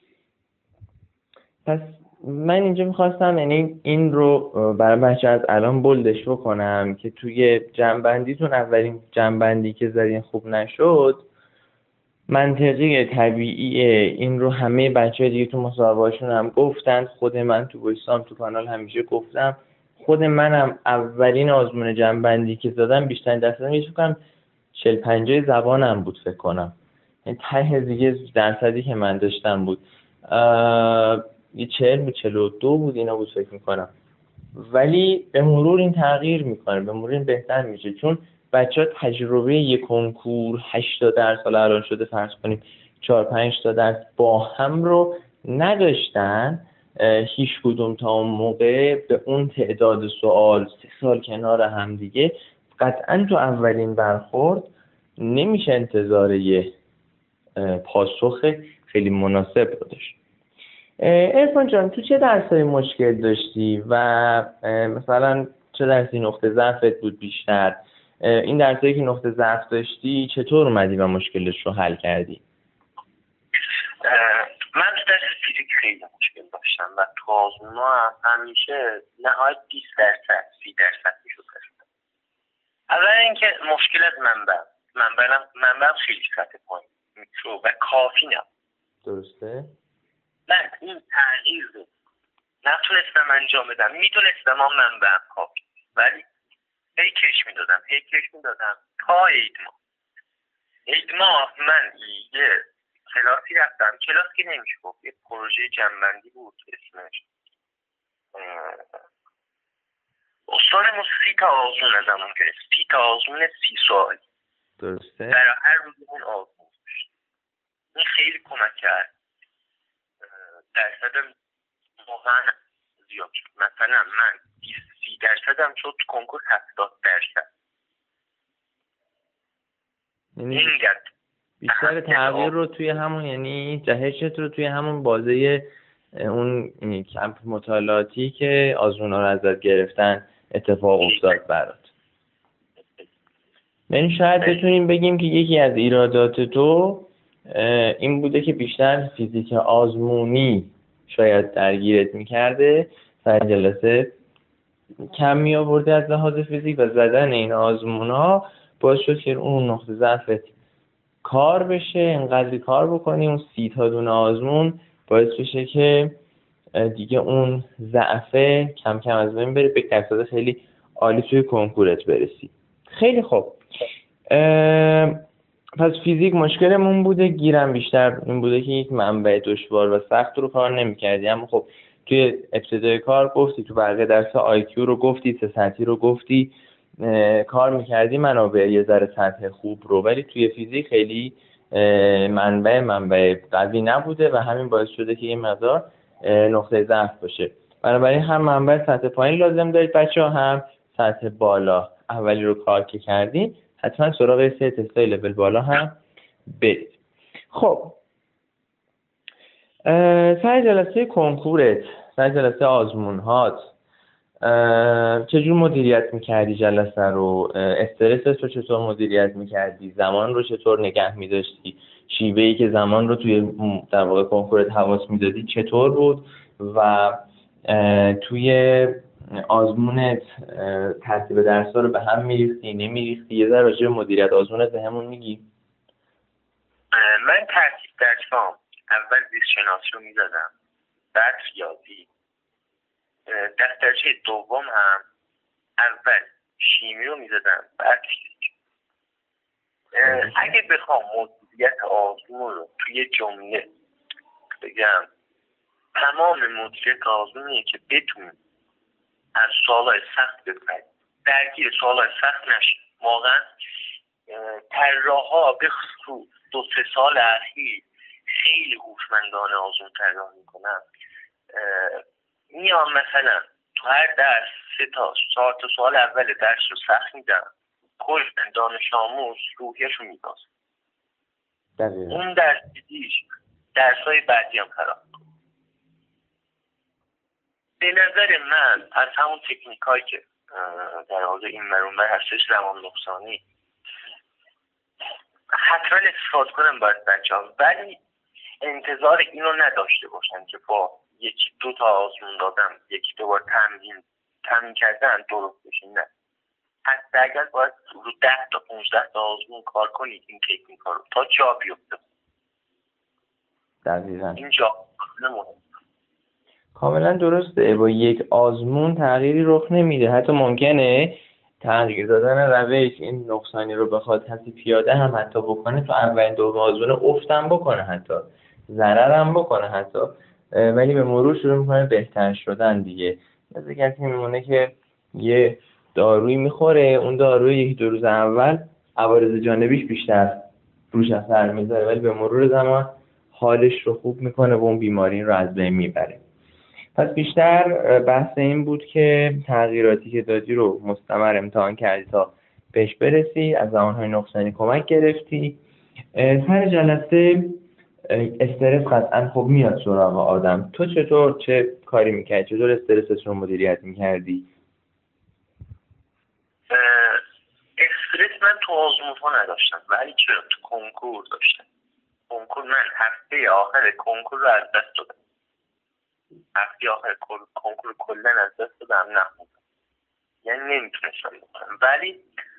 پس من اینجا میخواستم یعنی این رو برای بچه از الان بولدش بکنم که توی جنبندیتون اولین جنبندی که زدین خوب نشد، منطقی طبیعیه، این رو همه بچه دیگه تو مصاحبه‌هاشون هم گفتن، خود من تو وایسام تو کانال همیشه گفتم، خود منم اولین آزمون جنبندی که زدم بیشتر درصدم یه فکرم 40-50 زبانم بود فکر کنم، این ته دیگه درصدی که من داشتم بود یه 40-42 بود اینا بود فکر میکنم. ولی به مرور این تغییر میکنه، به مرور این بهتر میشه، چون بچه ها تجربه یک کنکور 8 درس حالا الان شده فرض کنیم 4-5 تا درس با هم رو نداشتن، هیچ کدوم تا اون موقع به اون تعداد سوال 3 سال کنار هم دیگه، قطعا تو اولین برخورد نمیشه انتظار یه پاسخ خیلی مناسب رو داشت. عرفان جان تو چه درسایی مشکل داشتی و مثلا چه درسی نقطه ضعفت بود بیشتر؟ این درسایی که نقطه ضعف داشتی چطور اومدی و مشکلش رو حل کردی؟ من تو درس فیزیک خیلی مشکل داشتم و تو آزمونا همیشه نهایت 20%-30% میشد. اول اینکه مشکل از منبعم خیلی سطح پایین میشد و کافی نبود. درسته؟ من این تغییر رو نتونستم انجام بدم. میدونستم منبعم کافی، ولی هی کش میدادم تا عید ماه من یه کلاسی رفتم. کلاس که نمیشه گفت، یه پروژه جنبندی بود اسمش. استادمون 30 تا آزمون ازمون گرفت، 30 تا آزمون 30 سوال. درسته؟ در هر روز اون آزمون داشت. این خیلی کمک کرد. درصدم واقعا زیاد شد. مثلا من 20-30% شد، تو کنکور 70%. یعنی بیشتر تغییر رو توی همون، یعنی جهشت رو توی همون بازه اون کمپ مطالعاتی که آزمونا رو ازت گرفتن اتفاق افتاد برات. یعنی شاید بتونیم بگیم که یکی از ایرادات تو این بوده که بیشتر فیزیک آزمونی شاید درگیرت میکرده، سر جلسه کم می آورده از لحاظ فیزیک و زدن این آزمونا باعث شد که اون نقطه ضعفت کار بشه، اینقدری کار بکنی اون 30 تا دونه آزمون باعث بشه که دیگه اون ضعفه کم کم از بین بره، به درصد خیلی عالی توی کنکورت برسی. خیلی خوب. پس فیزیک مشکلمون بوده، گیرم بیشتر این بوده که یک منبع دشوار و سخت رو کار نمی‌کردی، اما خب توی ابتدای کار گفتی، تو بقیه درس آیکیو رو گفتی، 3 سطحی رو گفتی، کار می‌کردی منابع یه ذره سطح خوب رو، ولی توی فیزیک خیلی منبع قوی نبوده و همین باعث شده که یه مقدار نقطه ضعف باشه. بنابراین هم منبع سطح پایین لازم دارید بچه‌ها، هم سطح بالا. اولی رو کار که کردین حتما سراغ 3 تستای لول بالا هم برید. خب سر جلسه کنکورت، سر جلسه آزمون‌هات چجور مدیریت میکردی جلسه رو؟ استرس رو چطور مدیریت میکردی؟ زمان رو چطور نگه میداشتی؟ شیوهی که زمان رو توی در واقع کنکورت حواس میدادی چطور بود؟ و توی آزمونت ترتیب درس‌ها رو به هم میریختی نمیریختی؟ یه ذره راجع به مدیریت آزمونت به همون میگی؟ من ترتیب درسام اول زیست شناسی رو میزدم، بعد ریاضی، دفترچه دوم هم اول شیمی رو میزدم، بعد فیزیک. اگه بخوام مدیریت آزمون رو توی جمله بگم تمام مدیریت آزمونیه که بتونیم از سوالای سخت بپریم، درگیر سوالای سخت نشیم. واقعا طراحا به خصوص 2-3 سال اخیر خیلی هوشمندانه آزمون طراحی میکنن. میام مثلا تو هر درس 4 تا سوال اول درس رو سخت میدن، کل دانش آموز روحیشو میبازه. اون درس دیدیش درسای بعدی هم خراب. به نظر من از همون تکنیک هایی که در حال این مرونبر هستش، زمان نقصانی، حتما استفاده کنم باید بچه ها، ولی انتظار اینو نداشته باشن که با 1-2 تا آزمون دادم 1-2 بار تمرین کردن درست بشه. نه، حتی اگر باید رو 10 تا 15 تا آزمون کار کنید این تکنیک ها رو تا جا بیفته. دقیقاً این جا مهم. کاملا درسته. با یک آزمون تغییری رخ نمیده. حتی ممکنه تغییر دادن روش این نقصانی رو بخواد کسی پیاده هم حتی بکنه، تو اولین 2 آزمون افتم بکنه، حتی ضرر هم بکنه حتی، ولی به مرور شروع میکنه بهتر شدن دیگه. مثل کسی میمونه که یه دارویی میخوره، اون داروی 1-2 روز اول عوارض جانبیش بیشتر روش اثر میذاره، ولی به مرور زمان حالش رو خوب میکنه و اون بیماری رو از بین میبره. پس بیشتر بحث این بود که تغییراتی که دادی رو مستمر امتحان کردی تا بهش برسی، از زمانهای نقصانی کمک گرفتی. سر جلسه استرس قطعا خب میاد سراغ آدم. تو چطور چه کاری میکردی؟ چطور استرست رو مدیریت میکردی؟ استرس من تو آزمون ها نداشتم، ولی چرا تو کنکور داشتم. کنکور من هفته آخر کنکور رو از دست دادم. هفته آخر کنکور کلا از دست دادم، نخوندم، یعنی نمیتونستم بکنم. ولی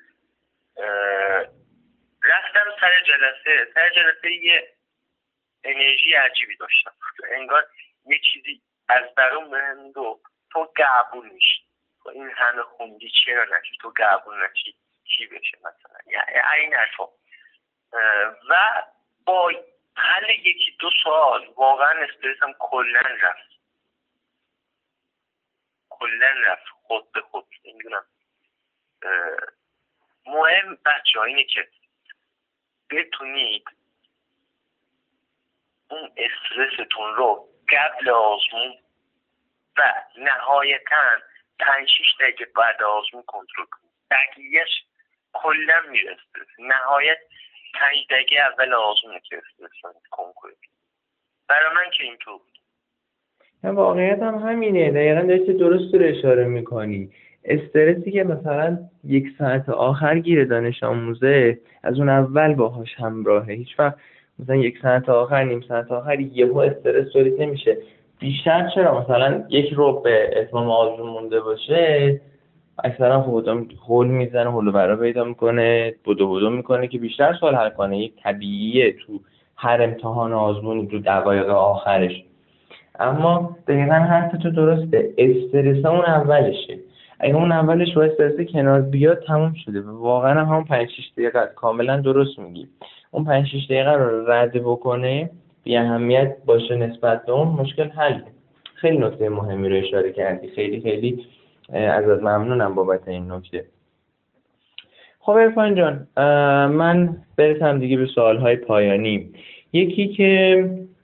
رفتم سر جلسه یه انرژی عجیبی داشتم، انگار یه چیزی از درون بهم گفت تو قبول میشی، تو این همه خوندی چرا نشی، تو قبول نشی چی بشه مثلا، یعنی این حرفا. و با حل 1-2 سوال واقعا استرسم کلا رفت خود به خود. نمیدونم، مهم بچه ها اینه که بتونید اون استرستون رو قبل آزمون و نهایتاً 5-6 دقیقه بعد آزمون کنترل کنید. بقیه‌اش کلا میرسه. نهایت 5 دقیقه اول آزمون که استرس کنکور. برای من که اینطور بود. واقعیت هم همینه. دقیقا داشتی درست رو اشاره میکنی. استرسی که مثلا 1 ساعت آخر گیر دانش آموزه، از اون اول باهاش همراهه. هیچ وقت مثلا 1 ساعت آخر، نیم ساعت آخر یهو استرس تولید نمیشه. بیشتر چرا مثلا 1 ربع به اتمام آزمون مونده باشه، اکثرا خودم هول میزنه، هول و برا پیدا میکنه، بدو میکنه که بیشتر سوال حل کنه. یک طبیعیه تو هر امتحان آزمونی تو دقایق آخرش. اما دقیقا حرف تو درسته. استرس اون اولشه. اگه اون اولش با استرس کنار بیاد تموم شده. واقعا هم 5-6 دقیقه است. کاملا درست میگی. اون 5-6 دقیقه رو رد بکنه، بی اهمیت باشه نسبت به اون، مشکل حل. خیلی نکته مهمی رو اشاره کردی. خیلی خیلی ازت ممنونم بابت این نکته. خب عرفان جان، من برسم دیگه به سوالهای پایانی. یکی که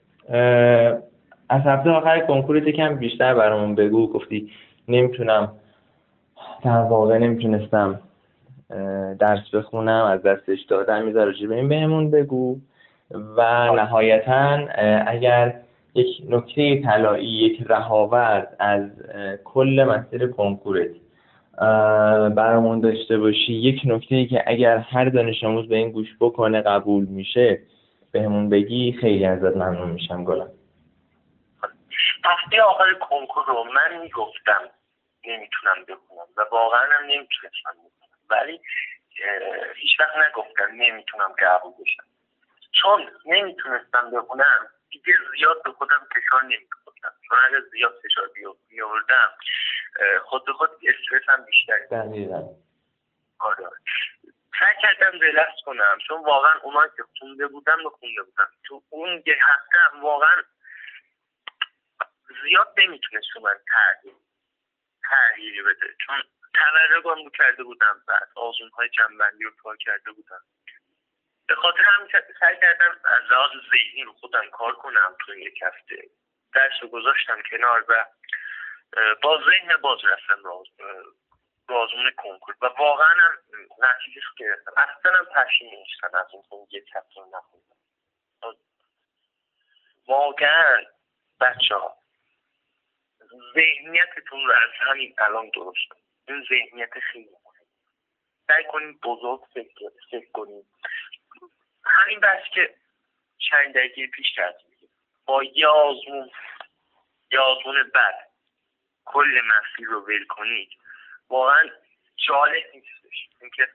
از هفته آخر کنکورت یکم بیشتر برامون بگو. گفتی نمیتونم، در واقع نمیتونستم درس بخونم، از دستش دادم. میذاره راجع به این بهمون بگو. و نهایتا اگر یک نکته طلایی، یک رهاورد از کل مسیر کنکورت برامون داشته باشی، یک نکته‌ای که اگر هر دانش آموز به این گوش بکنه قبول میشه بهمون بگی، خیلی ازت ممنون میشم گلم. هفته آخر کنکور رو من میگفتم نمیتونم بخونم و واقعا هم نمیتونستم بخونم، ولی هیچ وقت نگفتم نمیتونم قبول بشم. چون نمیتونستم بخونم دیگه زیاد به خودم فشار نمی‌آوردم، چون اگر زیاد فشار می‌آوردم خود به خود استرسم بیشتر. دقیقاً. آره، سعی کردم ریلکس کنم، چون واقعا اونایی که خونده بودم تو اون یه هفته واقعا زیاد نمیتونست تو من تغییری بده، چون تورقم رو کرده بودم، بعد آزمون‌های جنبندی رو کار کرده بودم. به خاطر همین سعی کردم از لحاظ ذهنی رو خودم کار کنم. تو یک هفته درس رو گذاشتم کنار و با ذهن باز رفتم رو آزمون کنکور و واقعا هم نتیجه رو گرفتم. اصلا هم پشیمون نیستم از اون یک هفته رو نخوندم. واقعا بچه‌ها ذهنیتتون رو از همین الان درست کنید. این ذهنیت خیلی مهمه. سعی کنید بزرگ فکر کنید. همین بحث که چند دقیقه پیش کردیم، با یه آزمون بعد کل مسیر رو ول کنید، واقعا جالب نیستش. اینکه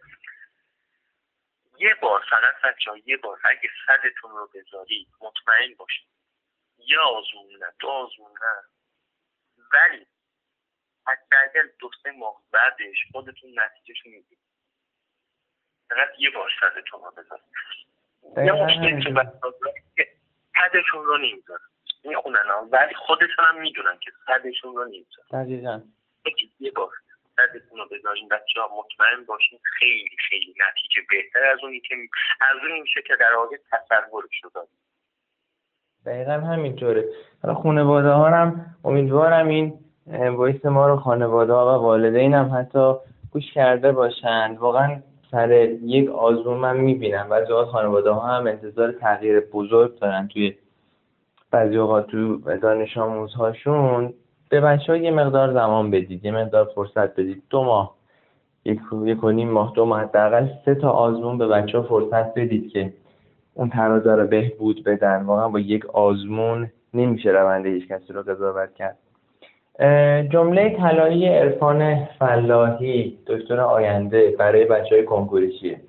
یه بار فقط بچه‌ها یه بار اگه صدتون رو بذارید مطمئن باشید یه آزمون نه، 2 آزمون نه، ولی حداقل 2-3 ماه بعدش خودتون نتیجه‌شو می‌گیرید. فقط یه بار صدتون رو بذارید. یه مشکلی که که صدشون رو نمیذارن، میخونن ولی خودشون هم میدونن که صدشون رو نمیذارن. دقیقاً یه بار صدتون رو بذارین بچه‌ها، مطمئن باشین خیلی خیلی نتیجه بهتر از اونی میشه که در واقع تصورش رو دارید. دقیقاً همینطوره. حالا خانواده ها هم امیدوارم این وایس ما رو خانواده ها و والدین هم حتی گوش کرده باشن. واقعا سر یک آزمون من میبینم بعضی اوقات خانواده ها هم انتظار تغییر بزرگ دارن توی بعضی اوقات تو دانش آموزهاشون. به بچه ها یه مقدار زمان بدید، یه مقدار فرصت بدید. 2 ماه، 1.5 ماه، 2 ماه، حداقل 3 تا آزمون به بچه ها فرصت بدید که اون ترازه رو بهبود بدن. واقعا با یک آزمون نمیشه روند هیچ کسی رو قضاوت کرد. جمله طلایی عرفان فلاحی دکتر آینده برای بچهای کنکوری چیه؟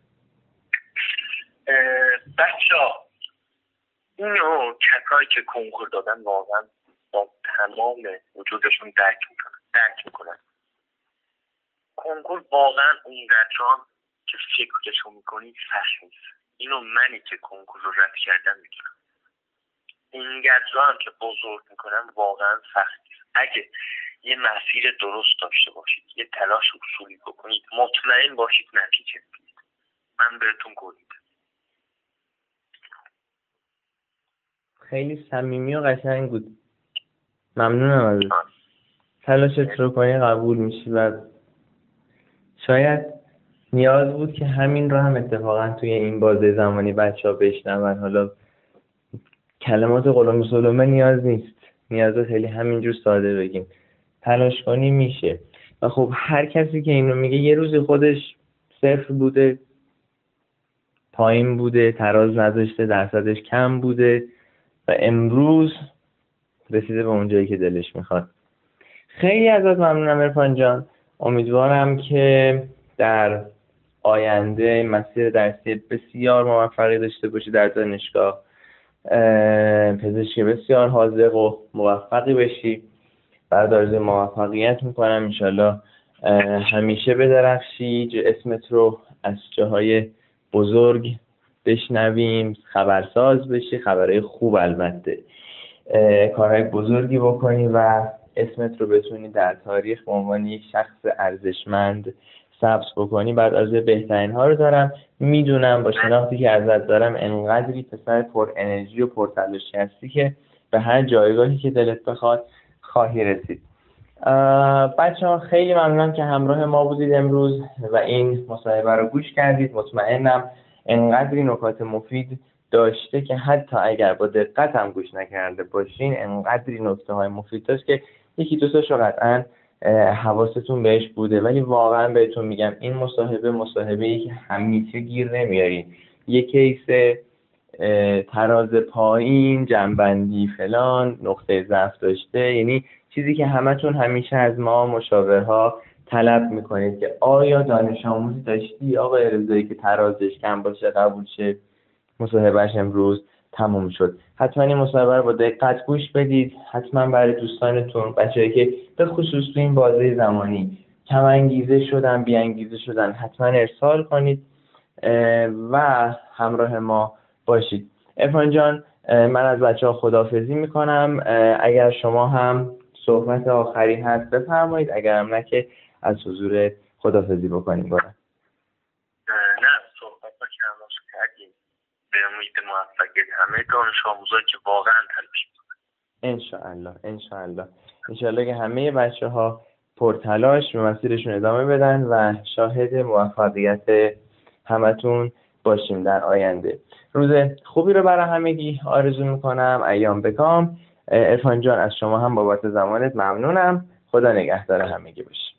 بچه‌ها اینو کسایی که کنکور دادن واقعا با تمام وجودشون درک میکنن. کنکور واقعا اونقدرام که فکرشو میکنی سخت نیست. اینو منی که کنکور رو رد کردم میدونم. اینقدر هم که بزرگ میکنم واقعا سخت نیست. اگه یه مسیر درست داشته باشید، یه تلاش اصولی بکنید، مطمئن باشید نتیجه میگیرید. من بهتون قول میدم. خیلی صمیمی و قشنگ بود. ممنونم ازت. تلاشت رو کنی قبول میشی و شاید نیاز بود که همین رو هم اتفاقا توی این بازه زمانی بچه ها بشنون. حالا کلمات قلم سلومه نیاز نیست، نیازه خیلی همینجور ساده بگیم. تلاش کنی میشه. و خب هر کسی که اینو میگه یه روزی خودش 0 بوده، پایین بوده، تراز نداشته، درصدش کم بوده و امروز رسیده به اون جایی که دلش میخواد. خیلی ازت ممنونم عرفان جان. امیدوارم که در آینده مسیر درسی بسیار موفقی داشته باشی در دانشگاه، پزشکی بسیار حاذق و موفقی بشی. بعد آرزوی موفقیت میکنم. انشالله همیشه بدرخشی، اسمت رو از جاهای بزرگ بشنویم، خبرساز بشی، خبرهای خوب البته، کارهای بزرگی بکنی و اسمت رو بتونی در تاریخ به عنوان یک شخص ارزشمند ثبت بکنی. بعد از بهترین ها رو دارم. میدونم با شناختی که ازت دارم انقدری پسر پر انرژی و پر تلاشی هستی که به هر جایگاهی که دلت بخواد خواهی رسید. بچه‌ها خیلی ممنونم که همراه ما بودید امروز و این مصاحبه رو گوش کردید. مطمئنم انقدری نکات مفید داشته که حتی اگر با دقت هم گوش نکرده باشین انقدری نکته های مفید داشت که 1-2 تاشو قطعا حواستون بهش بوده. ولی واقعا بهتون میگم این مصاحبه‌ای که همیشه گیر نمیارین. یک کیس تراز پایین، جنبندی فلان، نقطه ضعف داشته، یعنی چیزی که همتون همیشه از ما مشاورها طلب میکنید که آیا دانش آموزی داشتی آقای رضایی که ترازش کم باشه قبول شه؟ مصاحبهش امروز تموم شد. حتما این مصاحبه رو با دقت گوش بدید. حتما برای دوستانتون، بچه‌ای که به خصوص تو این بازه زمانی کم انگیزه شدن، بی انگیزه شدن، حتما ارسال کنید و همراه ما باشید. عرفان جان من از بچه ها خداحافظی میکنم. اگر شما هم صحبت آخری هست بفرمایید، اگرم نه که از حضور خداحافظی بکنیم. نه، صحبت ها که هماش کردیم. به امید موفقیت همه دانش آموزا که واقعا تلاش میکنن. انشاءالله که همه بچه ها پرتلاش به مسیرشون ادامه بدن و شاهد موفقیت همتون باشیم در آینده. روز خوبی رو برای همگی آرزو میکنم. ایام بکام. عرفان جان از شما هم بابت زمانت ممنونم. خدا نگهدار همگی باشی.